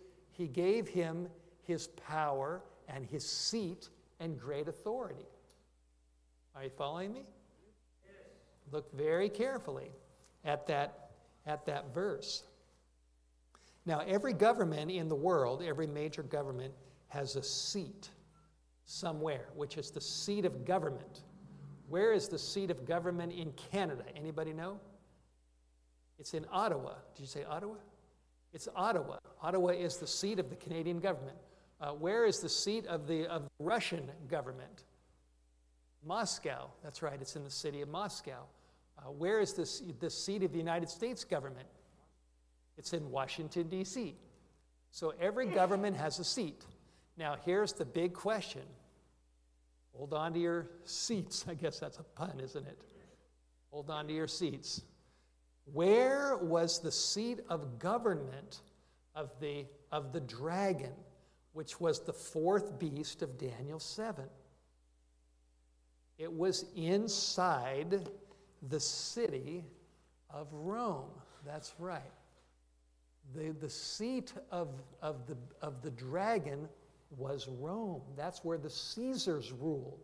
A: him his power and his seat and great authority. Are you following me? Yes. Look very carefully at that verse. Now, every government in the world, every major government, has a seat somewhere, which is the seat of government. Where is the seat of government in Canada? Anybody know? It's in Ottawa. Did you say Ottawa? It's Ottawa. Ottawa is the seat of the Canadian government. Where is the seat of the Russian government? Moscow. That's right, it's in the city of Moscow. Where is the seat of the United States government? It's in Washington, D.C. So every government has a seat. Now, here's the big question. Hold on to your seats. I guess that's a pun, isn't it? Hold on to your seats. Where was the seat of government of the dragon, which was the fourth beast of Daniel 7? It was inside the city of Rome. That's right. The seat of the dragon was Rome. That's where the Caesars ruled.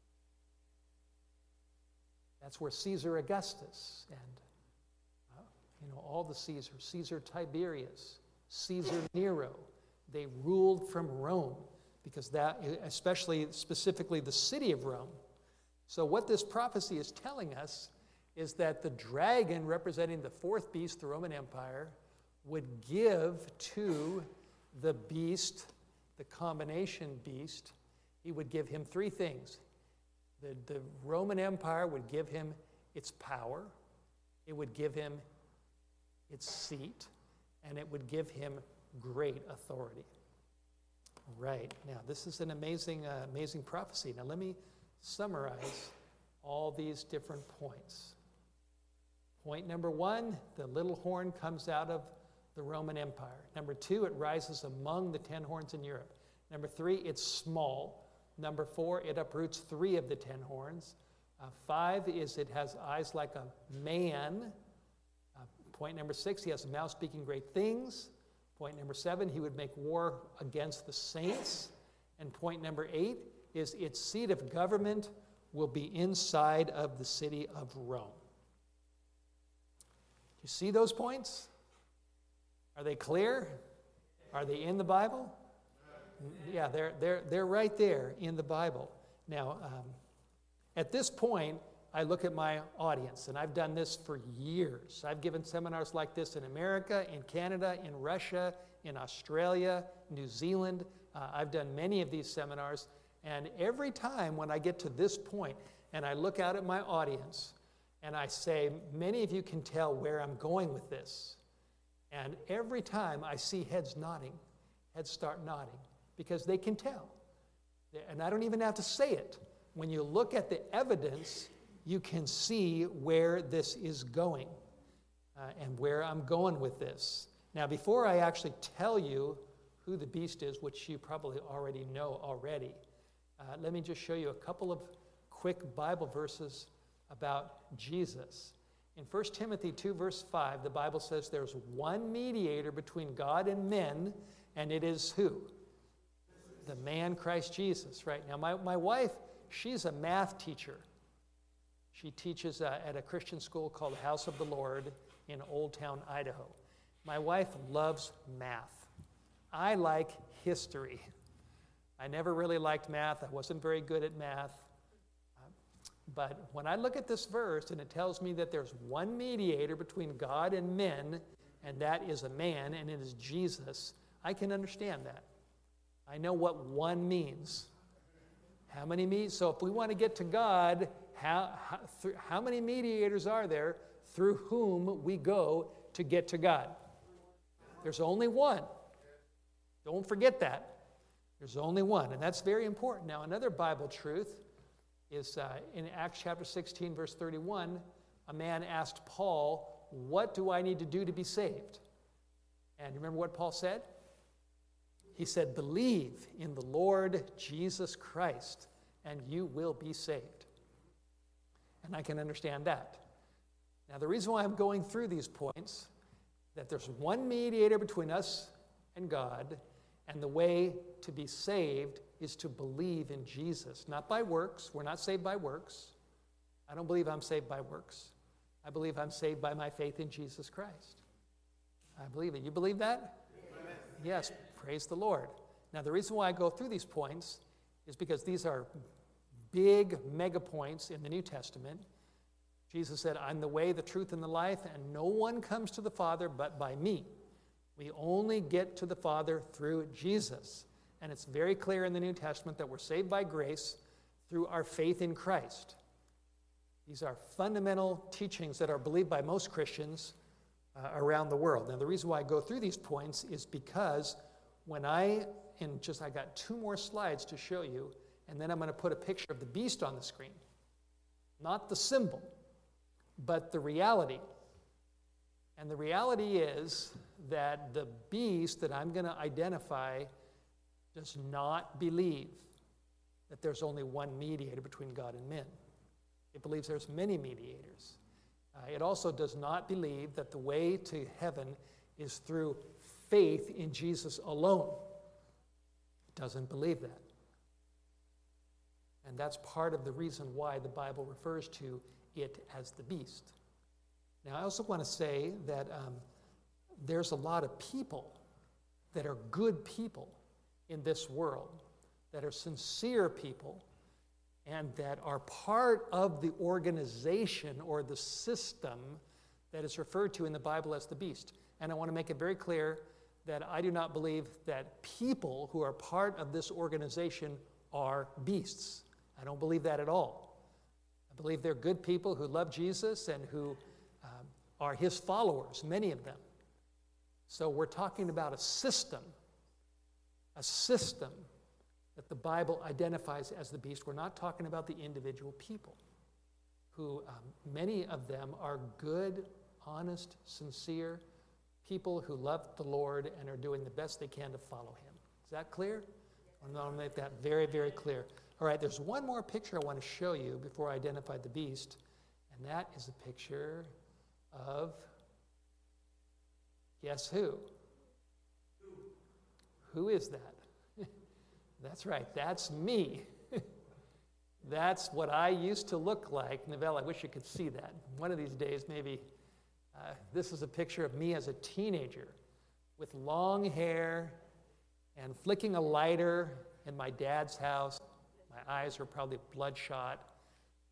A: That's where Caesar Augustus and all the Caesars, Caesar Tiberius, Caesar Nero, they ruled from Rome, because that, specifically the city of Rome. So what this prophecy is telling us is that the dragon, representing the fourth beast, the Roman Empire, would give to the beast, the combination beast, he would give him three things. The Roman Empire would give him its power, it would give him its seat, and it would give him great authority. Right, now this is an amazing prophecy. Now let me summarize all these different points. Point number one, the little horn comes out of the Roman Empire. Number two, it rises among the 10 horns in Europe. Number three, it's small. Number four, it uproots 3 of the 10 horns. 5 is it has eyes like a man. Point number 6, he has a mouth speaking great things. Point number 7, he would make war against the saints. And point number 8 is its seat of government will be inside of the city of Rome. Do you see those points? Are they clear? Are they in the Bible? Yeah, they're right there in the Bible. Now, at this point, I look at my audience, and I've done this for years. I've given seminars like this in America, in Canada, in Russia, in Australia, New Zealand. I've done many of these seminars, and every time when I get to this point and I look out at my audience and I say, many of you can tell where I'm going with this. And every time I see heads nodding, heads start nodding, because they can tell. And I don't even have to say it. When you look at the evidence, you can see where this is going and where I'm going with this. Now, before I actually tell you who the beast is, which you probably already know already, let me just show you a couple of quick Bible verses about Jesus. In 1 Timothy 2, verse 5, the Bible says there's one mediator between God and men, and it is who? The man Christ Jesus, right? Now, my wife, she's a math teacher. She teaches at a Christian school called House of the Lord in Old Town, Idaho. My wife loves math. I like history. I never really liked math. I wasn't very good at math. But when I look at this verse and it tells me that there's one mediator between God and men, and that is a man, and it is Jesus, I can understand that. I know what one means. How many means? So if we want to get to God, how many mediators are there through whom we go to get to God? There's only one. Don't forget that. There's only one, and that's very important. Now, another Bible truth is in Acts chapter 16, verse 31, a man asked Paul, what do I need to do to be saved? And you remember what Paul said? He said, believe in the Lord Jesus Christ, and you will be saved. And I can understand that. Now, the reason why I'm going through these points, that there's one mediator between us and God, and the way to be saved is to believe in Jesus, not by works. We're not saved by works. I don't believe I'm saved by works. I believe I'm saved by my faith in Jesus Christ. I believe it. You believe that? Amen. Yes, praise the Lord. Now, the reason why I go through these points is because these are big mega points in the New Testament. Jesus said, I'm the way, the truth, and the life, and no one comes to the Father but by me. We only get to the Father through Jesus. And it's very clear in the New Testament that we're saved by grace through our faith in Christ. These are fundamental teachings that are believed by most Christians around the world. Now, the reason why I go through these points is because when I got 2 more slides to show you, and then I'm going to put a picture of the beast on the screen. Not the symbol, but the reality. And the reality is that the beast that I'm going to identify does not believe that there's only one mediator between God and men. It believes there's many mediators. It also does not believe that the way to heaven is through faith in Jesus alone. It doesn't believe that. And that's part of the reason why the Bible refers to it as the beast. Now, I also want to say that there's a lot of people that are good people in this world, that are sincere people, and that are part of the organization or the system that is referred to in the Bible as the beast. And I want to make it very clear that I do not believe that people who are part of this organization are beasts. I don't believe that at all. I believe they're good people who love Jesus and who are his followers, many of them. So we're talking about a system that the Bible identifies as the beast. We're not talking about the individual people who, many of them are good, honest, sincere people who love the Lord and are doing the best they can to follow him. Is that clear? I want to make that very, very clear. All right, there's one more picture I want to show you before I identify the beast, and that is a picture of, guess who? Who is that? That's right, that's me. That's what I used to look like. Neville, I wish you could see that. One of these days, maybe, this is a picture of me as a teenager with long hair and flicking a lighter in my dad's house. My eyes were probably bloodshot.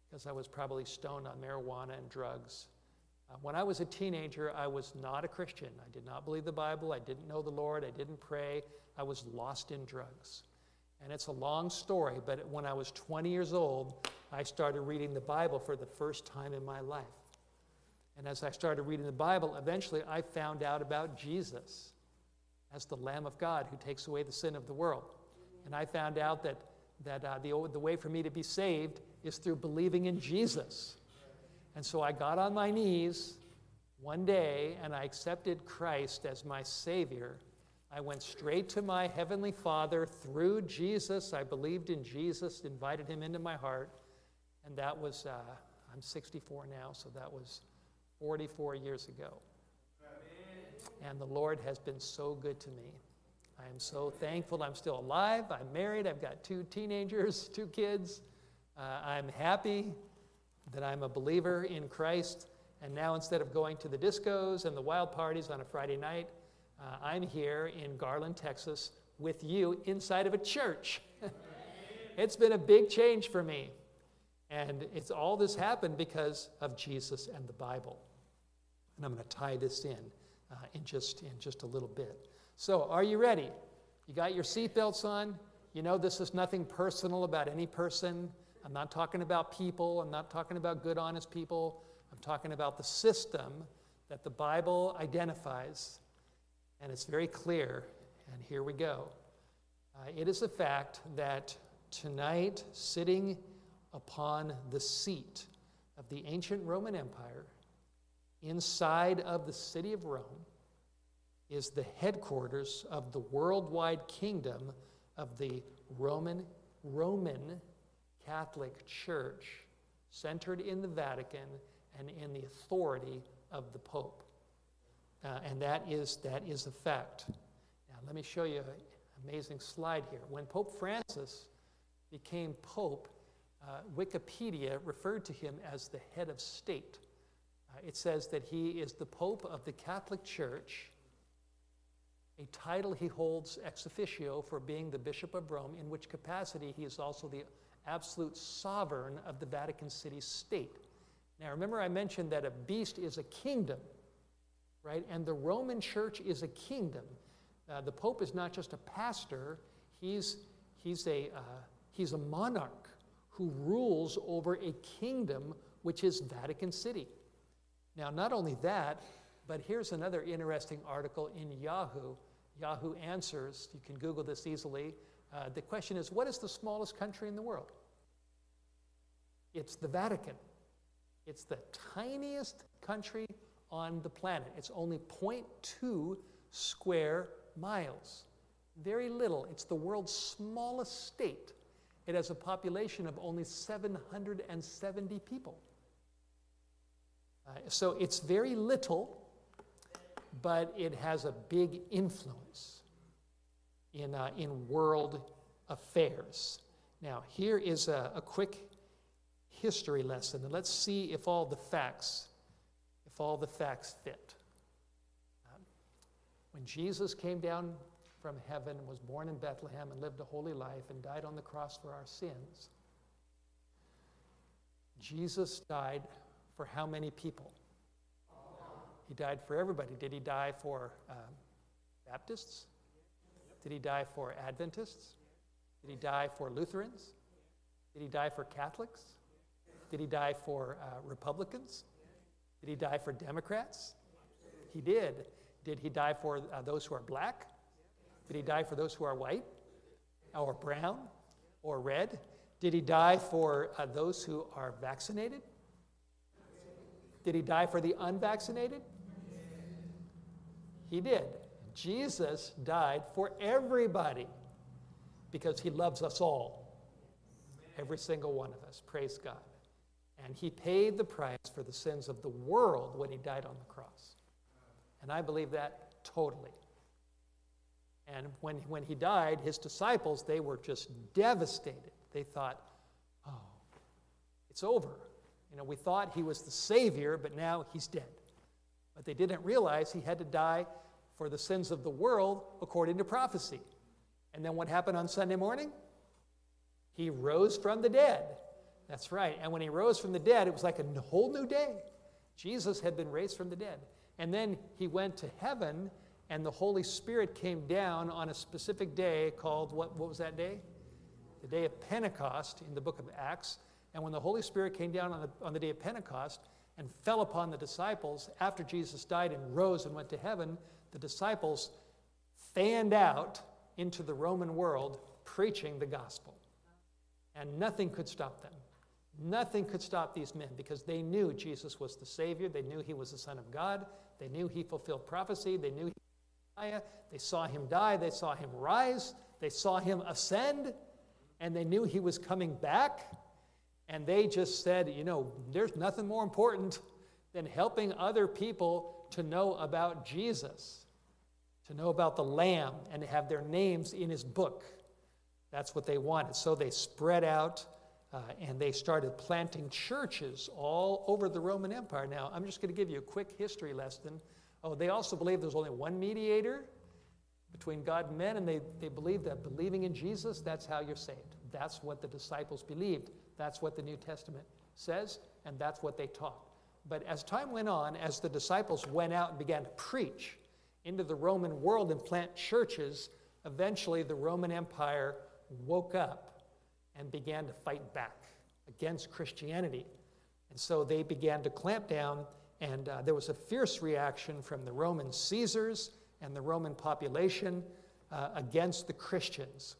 A: because I was probably stoned on marijuana and drugs. When I was a teenager, I was not a Christian. I did not believe the Bible. I didn't know the Lord. I didn't pray. I was lost in drugs. And it's a long story, but when I was 20 years old, I started reading the Bible for the first time in my life. And as I started reading the Bible, eventually I found out about Jesus as the Lamb of God who takes away the sin of the world. And I found out that the way for me to be saved is through believing in Jesus. And so I got on my knees one day and I accepted Christ as my Savior. I went straight to my Heavenly Father through Jesus. I believed in Jesus, invited Him into my heart. And that was, I'm 64 now, so that was 44 years ago. And the Lord has been so good to me. I am so thankful I'm still alive. I'm married. I've got 2 teenagers, 2 kids. I'm happy that I'm a believer in Christ. And now instead of going to the discos and the wild parties on a Friday night, I'm here in Garland, Texas with you inside of a church. It's been a big change for me. And it's all this happened because of Jesus and the Bible. And I'm going to tie this in just a little bit. So, are you ready? You got your seatbelts on? You know this is nothing personal about any person. I'm not talking about people. I'm not talking about good, honest people. I'm talking about the system that the Bible identifies. And it's very clear. And here we go. It is a fact that tonight, sitting upon the seat of the ancient Roman Empire, inside of the city of Rome, is the headquarters of the worldwide kingdom of the Roman Catholic Church, centered in the Vatican and in the authority of the Pope. And that is a fact. Now, let me show you an amazing slide here. When Pope Francis became Pope, Wikipedia referred to him as the head of state. It says that he is the Pope of the Catholic Church, a title he holds ex officio for being the Bishop of Rome, in which capacity he is also the absolute sovereign of the Vatican City state. Now remember I mentioned that a beast is a kingdom, right? And the Roman Church is a kingdom. The Pope is not just a pastor, he's a monarch who rules over a kingdom which is Vatican City. Now, not only that, but here's another interesting article in Yahoo. Yahoo Answers, you can Google this easily. The question is, what is the smallest country in the world? It's the Vatican. It's the tiniest country on the planet. It's only 0.2 square miles. Very little. It's the world's smallest state. It has a population of only 770 people. So it's very little, but it has a big influence in world affairs. Now, here is a quick history lesson, and let's see if all the facts fit. When Jesus came down from heaven, was born in Bethlehem, and lived a holy life, and died on the cross for our sins, Jesus died for how many people? He died for everybody. Did he die for Baptists? Did he die for Adventists? Did he die for Lutherans? Did he die for Catholics? Did he die for Republicans? Did he die for Democrats? He did. Did he die for those who are black? Did he die for those who are white or brown or red? Did he die for those who are vaccinated? Did he die for the unvaccinated? He did. Jesus died for everybody because he loves us all. Every single one of us. Praise God. And he paid the price for the sins of the world when he died on the cross. And I believe that totally. And when he died, his disciples, they were just devastated. They thought, oh, it's over. You know, we thought he was the Savior, but now he's dead. But they didn't realize he had to die for the sins of the world according to prophecy. And then what happened on Sunday morning? He rose from the dead. That's right. And when he rose from the dead, it was like a whole new day. Jesus had been raised from the dead. And then he went to heaven, and the Holy Spirit came down on a specific day called, what was that day? The day of Pentecost in the book of Acts. And when the Holy Spirit came down on the day of Pentecost and fell upon the disciples after Jesus died and rose and went to heaven, the disciples fanned out into the Roman world preaching the gospel. And nothing could stop them. Nothing could stop these men because they knew Jesus was the Savior. They knew he was the Son of God. They knew he fulfilled prophecy. They knew he was the Messiah. They saw him die. They saw him rise. They saw him ascend. And they knew he was coming back. And they just said, you know, there's nothing more important than helping other people to know about Jesus, to know about the Lamb, and to have their names in his book. That's what they wanted. So they spread out. And they started planting churches all over the Roman Empire. Now, I'm just going to give you a quick history lesson. Oh, they also believed there was only one mediator between God and men, and they believed that believing in Jesus, that's how you're saved. That's what the disciples believed. That's what the New Testament says, and that's what they taught. But as time went on, as the disciples went out and began to preach into the Roman world and plant churches, eventually the Roman Empire woke up and began to fight back against Christianity. And so they began to clamp down, and there was a fierce reaction from the Roman Caesars and the Roman population against the Christians.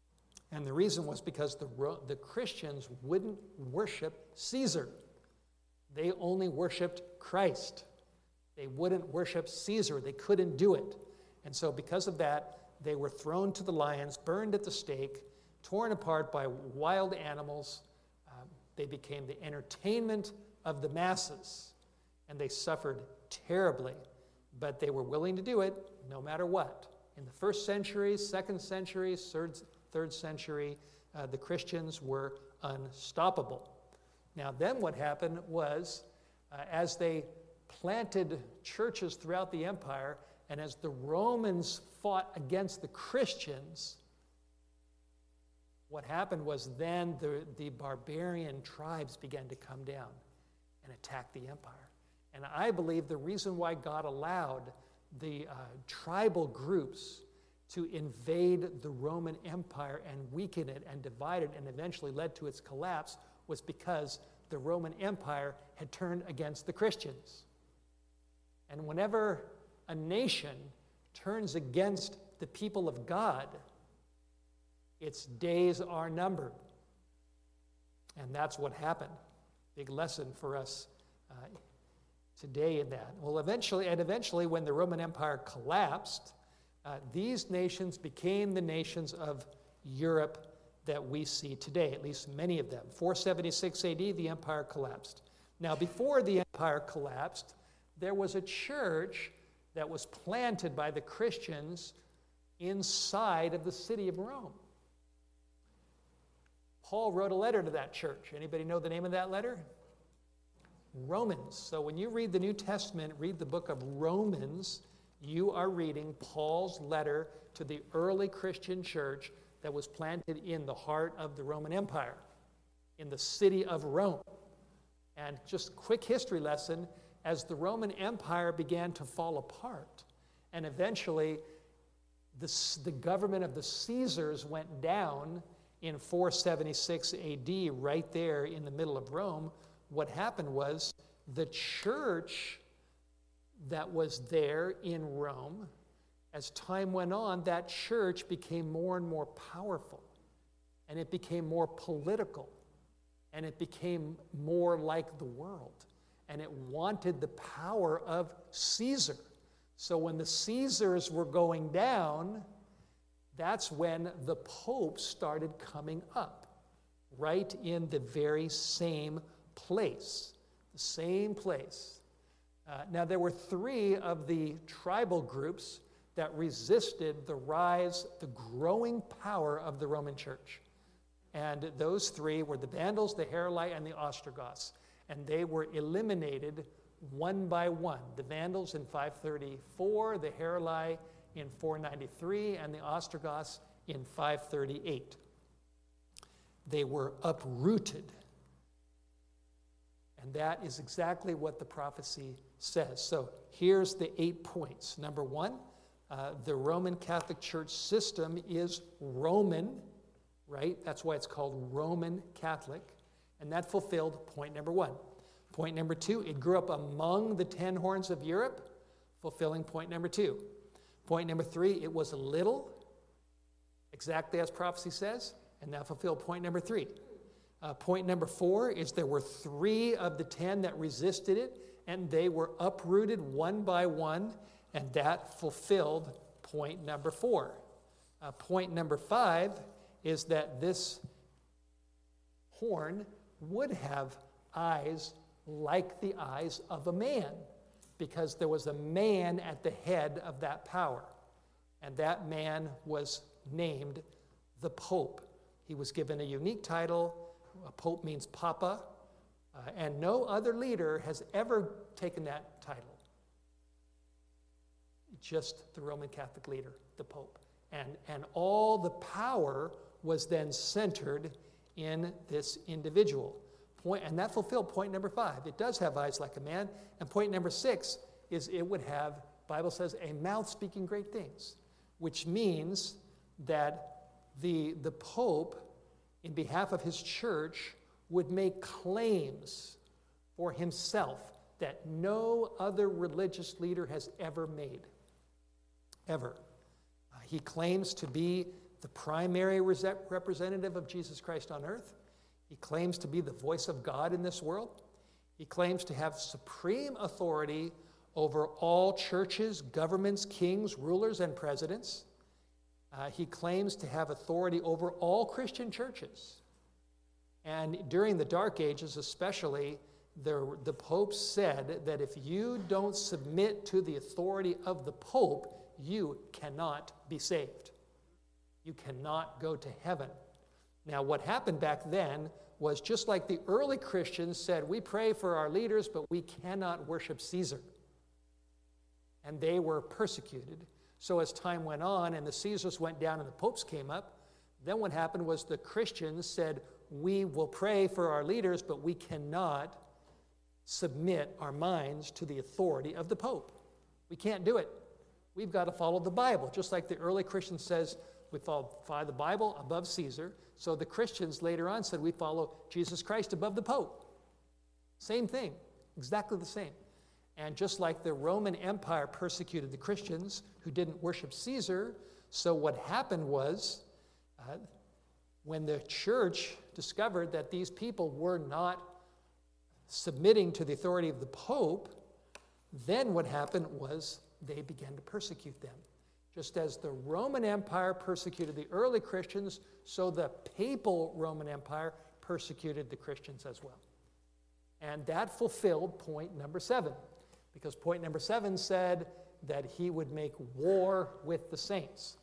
A: And the reason was because the Christians wouldn't worship Caesar. They only worshiped Christ. They wouldn't worship Caesar. They couldn't do it. And so because of that, they were thrown to the lions, burned at the stake, torn apart by wild animals. They became the entertainment of the masses, and they suffered terribly, but they were willing to do it no matter what. In the first century, second century, third century, the Christians were unstoppable. Now then what happened was, as they planted churches throughout the empire, and as the Romans fought against the Christians, what happened was then the barbarian tribes began to come down and attack the empire. And I believe the reason why God allowed the tribal groups to invade the Roman Empire and weaken it and divide it and eventually led to its collapse was because the Roman Empire had turned against the Christians. And whenever a nation turns against the people of God, its days are numbered. And that's what happened. Big lesson for us today in that. Well, eventually, when the Roman Empire collapsed, these nations became the nations of Europe that we see today, at least many of them. 476 AD, the empire collapsed. Now, before the empire collapsed, there was a church that was planted by the Christians inside of the city of Rome. Paul wrote a letter to that church. Anybody know the name of that letter? Romans. So when you read the New Testament, read the book of Romans, you are reading Paul's letter to the early Christian church that was planted in the heart of the Roman Empire, in the city of Rome. And just quick history lesson, as the Roman Empire began to fall apart, and eventually the government of the Caesars went down in 476 AD, right there in the middle of Rome, what happened was the church that was there in Rome, as time went on, that church became more and more powerful, and it became more political, and it became more like the world, and it wanted the power of Caesar. So when the Caesars were going down, that's when the popes started coming up, right in the very same place, the same place. Now, there were three of the tribal groups that resisted the rise, the growing power of the Roman Church. And those three were the Vandals, the Heruli, and the Ostrogoths. And they were eliminated one by one. The Vandals in 534, the Heruli in 493, and the Ostrogoths in 538. They were uprooted And that is exactly what the prophecy says. So here's the 8 points. Number 1, the Roman Catholic Church system is Roman, right? That's why it's called Roman Catholic. And that fulfilled point number 1. Point number 2, it grew up among the 10 horns of Europe, fulfilling point number 2. Point number 3, it was little, exactly as prophecy says, and that fulfilled point number 3. Point number 4 is there were 3 of the 10 that resisted it, and they were uprooted one by one, and that fulfilled point number 4. Point number 5 is that this horn would have eyes like the eyes of a man, because there was a man at the head of that power, and that man was named the Pope. He was given a unique title. A pope means papa, and no other leader has ever taken that title. Just the Roman Catholic leader, the Pope. And all the power was then centered in this individual. And that fulfilled point number 5. It does have eyes like a man. And point number 6 is it would have, Bible says, a mouth speaking great things, which means that the Pope, in behalf of his church, would make claims for himself that no other religious leader has ever made. Ever. He claims to be the primary representative of Jesus Christ on earth. He claims to be the voice of God in this world. He claims to have supreme authority over all churches, governments, kings, rulers, and presidents. He claims to have authority over all Christian churches. And during the Dark Ages especially, the Pope said that if you don't submit to the authority of the Pope, you cannot be saved. You cannot go to heaven. Now, what happened back then was just like the early Christians said, we pray for our leaders, but we cannot worship Caesar. And they were persecuted. So as time went on and the Caesars went down and the popes came up, then what happened was the Christians said, we will pray for our leaders, but we cannot submit our minds to the authority of the Pope. We can't do it. We've got to follow the Bible. Just like the early Christian says, we follow the Bible above Caesar. So the Christians later on said, we follow Jesus Christ above the Pope. Same thing, exactly the same. And just like the Roman Empire persecuted the Christians who didn't worship Caesar, so what happened was when the church discovered that these people were not submitting to the authority of the Pope, then what happened was they began to persecute them. Just as the Roman Empire persecuted the early Christians, so the papal Roman Empire persecuted the Christians as well. And that fulfilled point number 7. Because point number 7 said that he would make war with the saints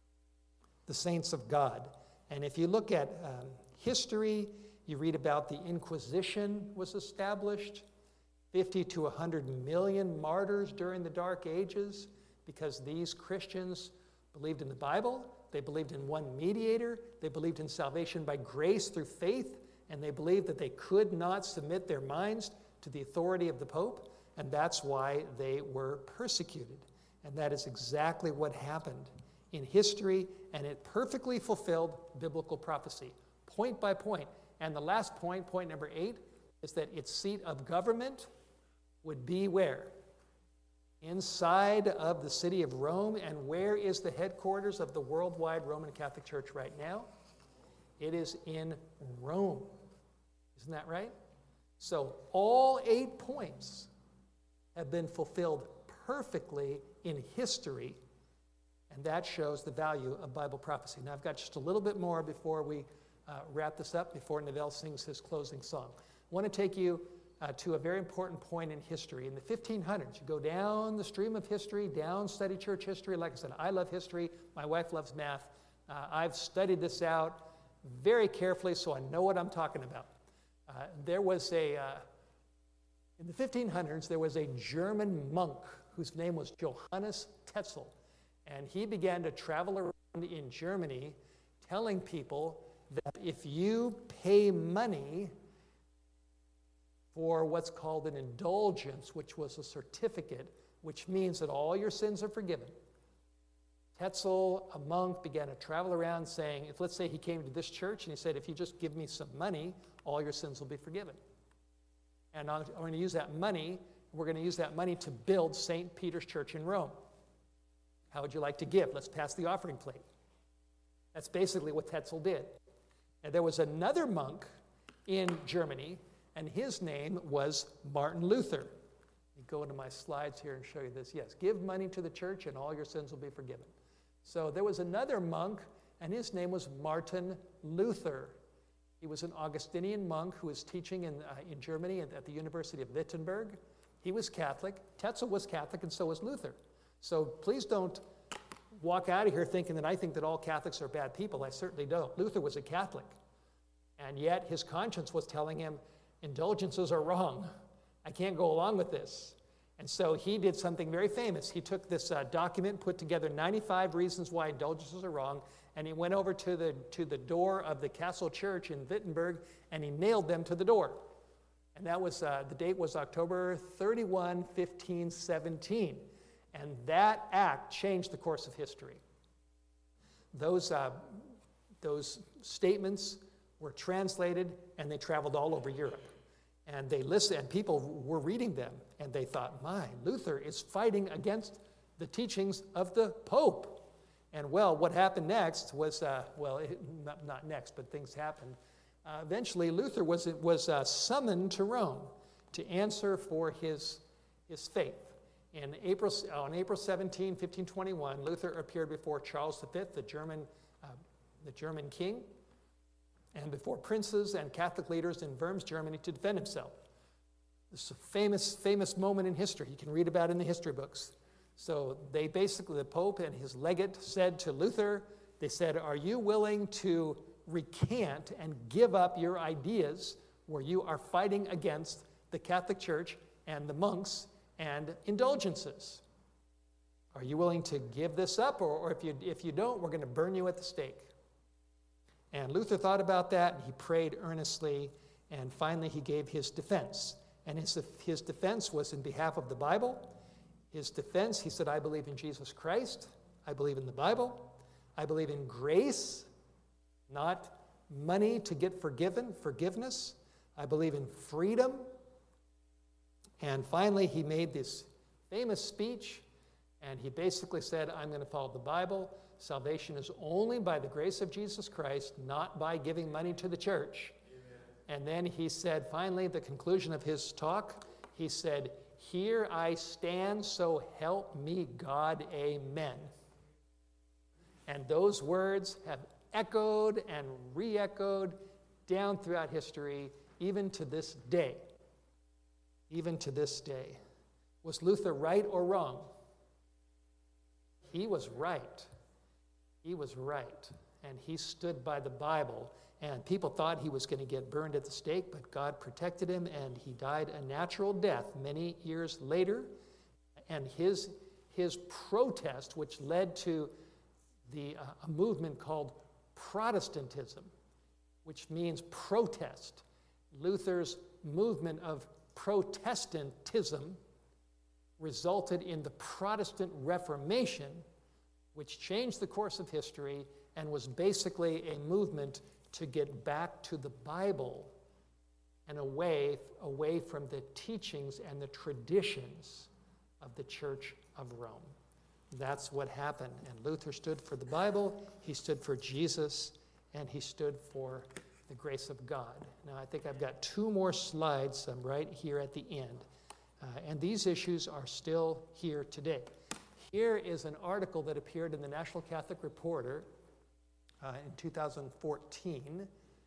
A: of God. And if you look at history, you read about the Inquisition was established, 50 to 100 million martyrs during the Dark Ages, because these Christians believed in the Bible, they believed in one mediator, they believed in salvation by grace through faith, and they believed that they could not submit their minds to the authority of the Pope. And that's why they were persecuted. And that is exactly what happened in history, and it perfectly fulfilled biblical prophecy, point by point. And the last point, point number 8, is that its seat of government would be where? Inside of the city of Rome. And where is the headquarters of the worldwide Roman Catholic Church right now? It is in Rome. Isn't that right? So all 8 points have been fulfilled perfectly in history, and that shows the value of Bible prophecy. Now, I've got just a little bit more before we wrap this up, before Neville sings his closing song. I want to take you to a very important point in history. In the 1500s, you go down the stream of history, down study church history. Like I said, I love history. My wife loves math. I've studied this out very carefully, so I know what I'm talking about. In the 1500s, there was a German monk whose name was Johannes Tetzel, and he began to travel around in Germany telling people that if you pay money for what's called an indulgence, which was a certificate, which means that all your sins are forgiven. Tetzel, a monk, began to travel around saying, if let's say he came to this church and he said, if you just give me some money, all your sins will be forgiven. And I'm going to use that money, we're going to use that money to build St. Peter's Church in Rome. How would you like to give? Let's pass the offering plate. That's basically what Tetzel did. And there was another monk in Germany, and his name was Martin Luther. Let me go into my slides here and show you this. Yes, give money to the church and all your sins will be forgiven. So there was another monk, and his name was Martin Luther. He was an Augustinian monk who was teaching in Germany at the University of Wittenberg. He was Catholic. Tetzel was Catholic, and so was Luther. So please don't walk out of here thinking that I think that all Catholics are bad people. I certainly don't. Luther was a Catholic, and yet his conscience was telling him, indulgences are wrong. I can't go along with this. And so he did something very famous. He took this document, put together 95 reasons why indulgences are wrong, and he went over to the door of the Castle Church in Wittenberg, and he nailed them to the door. And that was, the date was October 31, 1517. And that act changed the course of history. Those statements were translated, and they traveled all over Europe. And they listened, and people were reading them, and they thought, my, Luther is fighting against the teachings of the Pope. And well, what happened next was, not next, but things happened. Eventually, Luther was summoned to Rome to answer for his faith. On April 17, 1521, Luther appeared before Charles V, the German king, and before princes and Catholic leaders in Worms, Germany, to defend himself. This is a famous moment in history. You can read about it in the history books. So they basically, the Pope and his legate said to Luther, they said, are you willing to recant and give up your ideas where you are fighting against the Catholic Church and the monks and indulgences? Are you willing to give this up, or if you don't, we're going to burn you at the stake? And Luther thought about that, and he prayed earnestly, and finally he gave his defense. And his defense was in behalf of the Bible. His defense, he said, I believe in Jesus Christ. I believe in the Bible. I believe in grace, not money to get forgiveness. I believe in freedom. And finally, he made this famous speech, and he basically said, I'm going to follow the Bible. Salvation is only by the grace of Jesus Christ, not by giving money to the church. Amen. And then he said, finally, the conclusion of his talk, he said, here I stand, so help me God, amen. And those words have echoed and re-echoed down throughout history, even to this day. Even to this day. Was Luther right or wrong? He was right. He was right, and he stood by the Bible, and people thought he was going to get burned at the stake, but God protected him, and he died a natural death many years later. And his protest, which led to a movement called Protestantism, which means protest. Luther's movement of Protestantism resulted in the Protestant Reformation, which changed the course of history and was basically a movement to get back to the Bible and away from the teachings and the traditions of the Church of Rome. That's what happened. And Luther stood for the Bible, he stood for Jesus, and he stood for the grace of God. Now, I think I've got 2 more slides right here at the end. And these issues are still here today. Here is an article that appeared in the National Catholic Reporter in 2014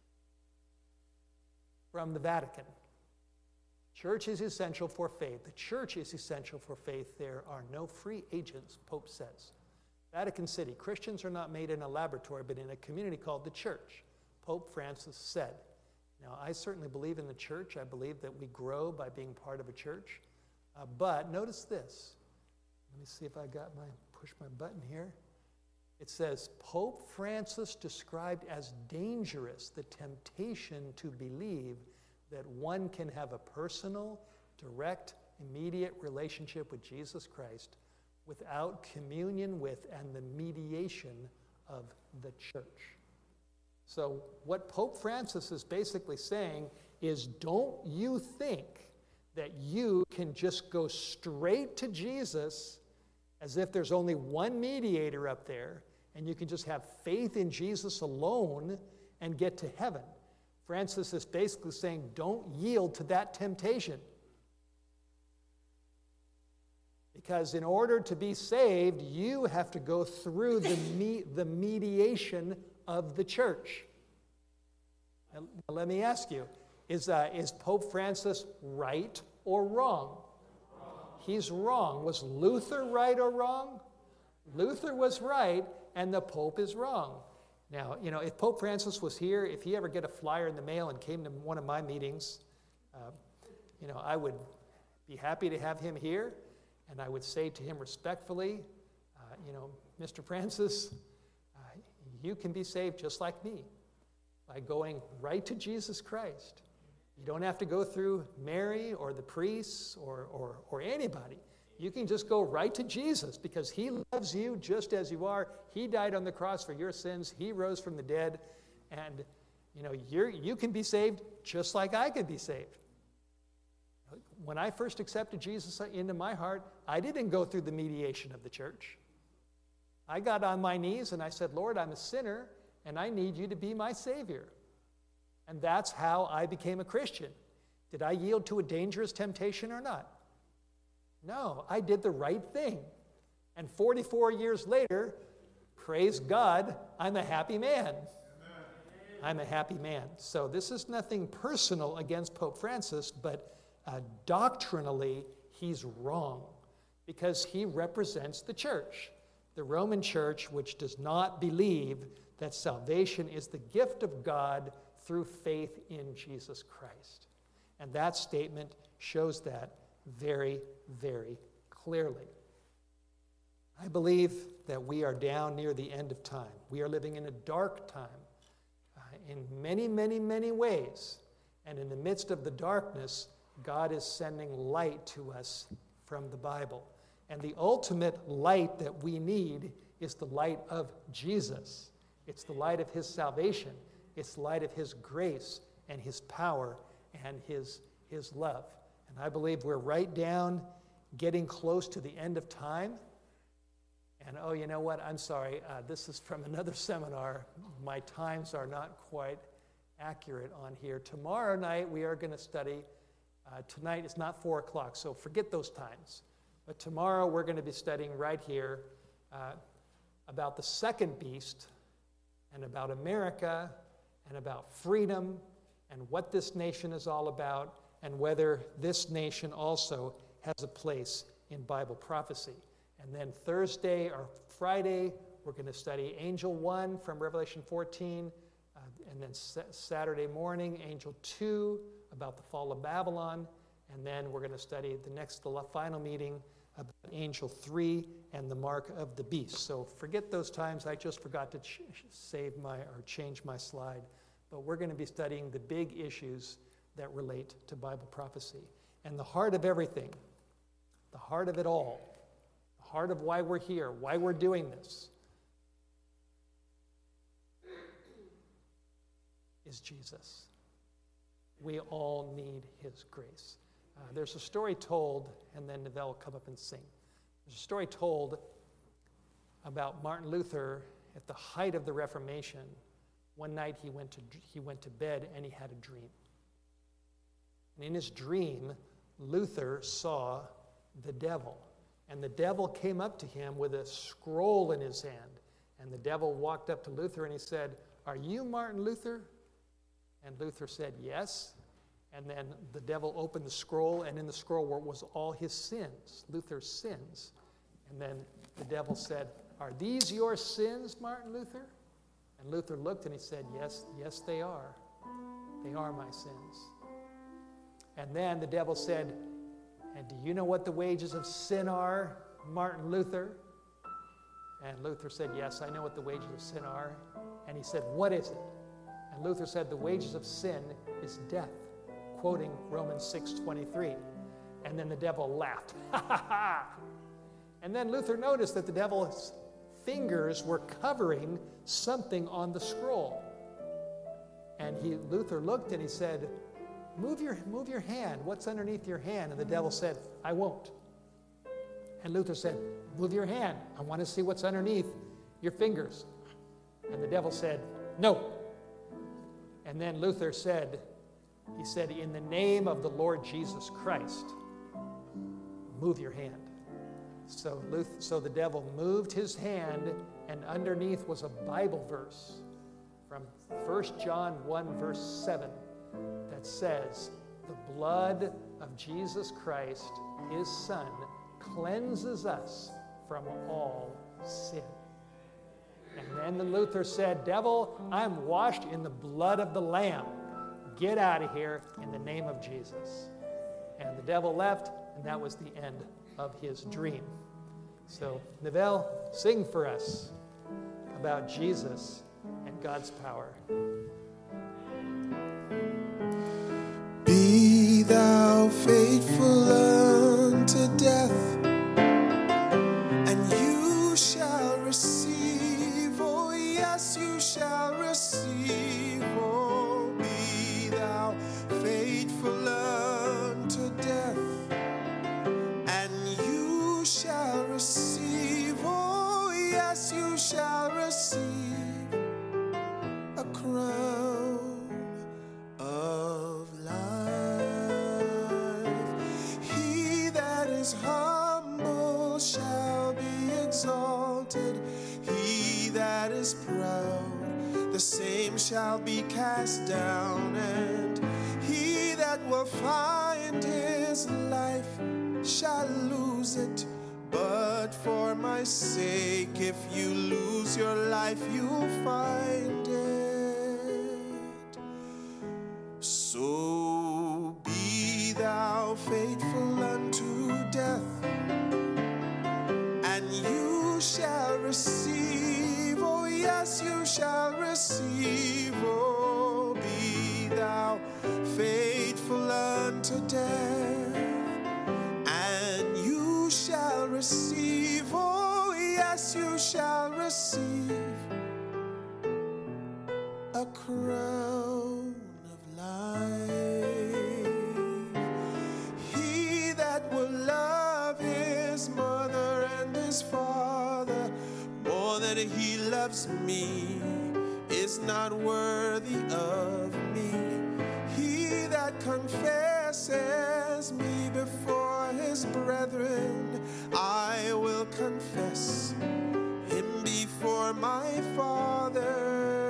A: from the Vatican. Church is essential for faith. The church is essential for faith. There are no free agents, Pope says. Vatican City, Christians are not made in a laboratory, but in a community called the church, Pope Francis said. Now, I certainly believe in the church. I believe that we grow by being part of a church. But notice this. Let me see if I push my button here. It says, Pope Francis described as dangerous the temptation to believe that one can have a personal, direct, immediate relationship with Jesus Christ without communion with and the mediation of the church. So what Pope Francis is basically saying is, don't you think that you can just go straight to Jesus as if there's only one mediator up there, and you can just have faith in Jesus alone and get to heaven. Francis is basically saying, don't yield to that temptation. Because in order to be saved, you have to go through the mediation of the church. Now, let me ask you, is Pope Francis right or wrong? He's wrong. Was Luther right or wrong? Luther was right, and the Pope is wrong. Now, if Pope Francis was here, if he ever get a flyer in the mail and came to one of my meetings, I would be happy to have him here, and I would say to him respectfully, Mr. Francis, you can be saved just like me by going right to Jesus Christ. You don't have to go through Mary or the priests or anybody. You can just go right to Jesus because he loves you just as you are. He died on the cross for your sins. He rose from the dead. And, you can be saved just like I could be saved. When I first accepted Jesus into my heart, I didn't go through the mediation of the church. I got on my knees and I said, Lord, I'm a sinner and I need you to be my Savior. And that's how I became a Christian. Did I yield to a dangerous temptation or not? No, I did the right thing. And 44 years later, praise God, I'm a happy man. Amen. I'm a happy man. So this is nothing personal against Pope Francis, but doctrinally, he's wrong because he represents the church, the Roman church, which does not believe that salvation is the gift of God through faith in Jesus Christ. And that statement shows that very, very clearly. I believe that we are down near the end of time. We are living in a dark time in many, many, many ways. And in the midst of the darkness, God is sending light to us from the Bible. And the ultimate light that we need is the light of Jesus. It's the light of his salvation. It's the light of his grace and his power and his love. And I believe we're right down, getting close to the end of time. And oh, you know what? I'm sorry. This is from another seminar. My times are not quite accurate on here. Tomorrow night we are going to study. Tonight is not 4 o'clock, so forget those times. But tomorrow we're going to be studying right here about the second beast and about America and about freedom and what this nation is all about and whether this nation also has a place in Bible prophecy. And then Thursday or Friday, we're going to study Angel 1 from Revelation 14, and then Saturday morning, Angel 2 about the fall of Babylon, and then we're going to study the final meeting about Angel 3 and the mark of the beast. So forget those times. I just forgot to change my slide. But we're going to be studying the big issues that relate to Bible prophecy. And the heart of everything, the heart of it all, the heart of why we're here, why we're doing this, is Jesus. We all need his grace. There's a story told, and then Neville will come up and sing. There's a story told about Martin Luther at the height of the Reformation. One night he went to bed and he had a dream. And in his dream, Luther saw the devil. And the devil came up to him with a scroll in his hand. And the devil walked up to Luther and he said, "Are you Martin Luther?" And Luther said, "Yes." And then the devil opened the scroll, and in the scroll was all his sins, Luther's sins. And then the devil said, "Are these your sins, Martin Luther?" And Luther looked and he said, "Yes, they are. They are my sins." And then the devil said, "And do you know what the wages of sin are, Martin Luther?" And Luther said, "Yes, I know what the wages of sin are." And he said, "What is it?" And Luther said, "The wages of sin is death." quoting Romans 6:23. And then the devil laughed. Ha ha ha! And then Luther noticed that the devil's fingers were covering something on the scroll. And Luther looked and he said, move your hand. What's underneath your hand? And the devil said, I won't. And Luther said, move your hand. I want to see what's underneath your fingers. And the devil said, no. And then Luther said, in the name of the Lord Jesus Christ, move your hand. So the devil moved his hand, and underneath was a Bible verse from 1 John 1, verse 7, that says, the blood of Jesus Christ, his Son, cleanses us from all sin. And then the Luther said, devil, I'm washed in the blood of the Lamb. Get out of here in the name of Jesus. And the devil left, and that was the end of his dream. So, Neville, sing for us about Jesus and God's power.
B: Be thou faithful unto death, and you shall receive, oh yes, you shall receive, oh, be thou faithful unto death, and you shall receive, oh yes, you shall receive a crown of life. He that is humble shall be exalted. He that is proud, the same shall be cast down. And he that will find his life shall lose it. But for my sake, if you lose your life, you'll find it. So be thou faithful unto death, and you shall receive, oh yes, you shall receive, oh, be thou faithful unto death, and you shall receive, oh yes, you shall receive a crown of life. He that will love his mother and his father more than he loves me is not worthy of me. He that confesses me before his brethren, I will confess him before my Father.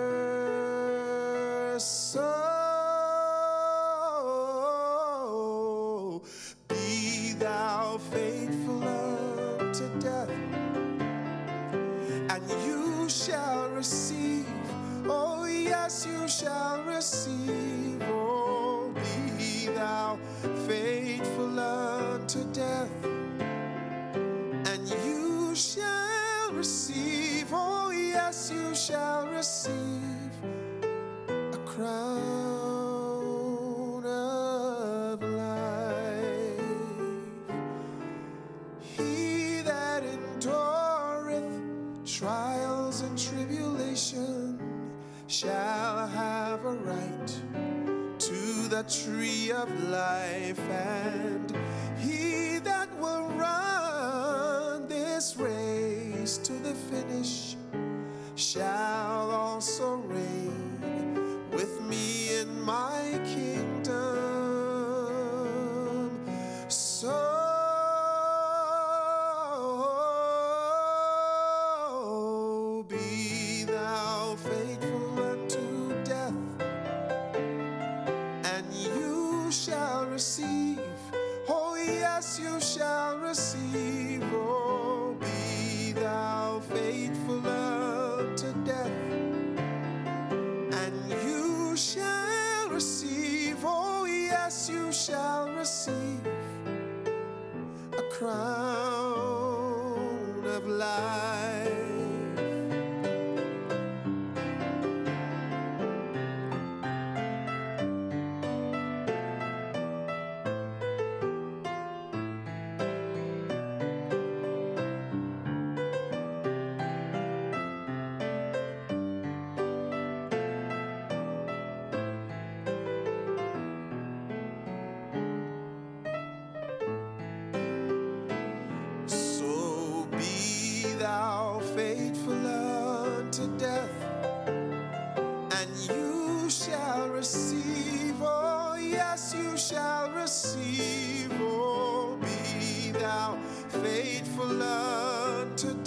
B: So be thou faithful unto death, and you shall receive, oh yes, you shall receive, oh, be thou faithful unto death, and you shall receive, oh yes, you shall receive a crown of life. He that endureth trials and tribulation shall have a right to the tree of life, and he that will run this race to the finish shall also reign with me in my kingdom. So be thou faithful unto death, and you shall receive, oh yes, you shall receive, oh, be thou faithful unto death, and you shall receive, oh yes, you shall receive a crown of life.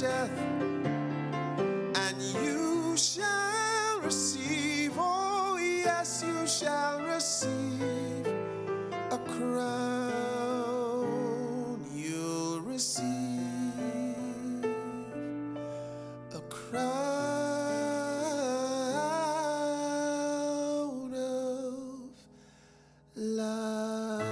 B: death, and you shall receive, oh yes, you shall receive a crown. You'll receive a crown of life.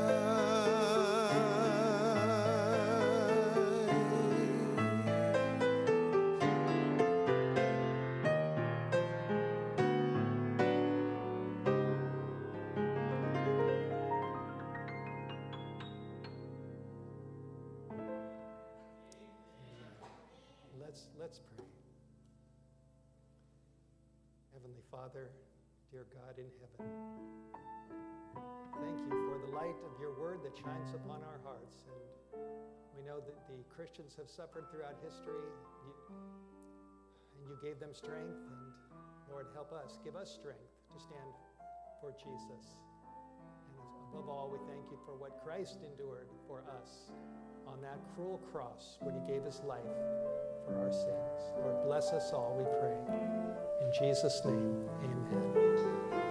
A: Let's pray. Heavenly Father, dear God in heaven, thank you for the light of your word that shines upon our hearts. And we know that the Christians have suffered throughout history, and you gave them strength. And Lord, help us, give us strength to stand for Jesus. And above all, we thank you for what Christ endured for us on that cruel cross when he gave his life for our sins. Lord, bless us all, we pray. In Jesus' name, amen.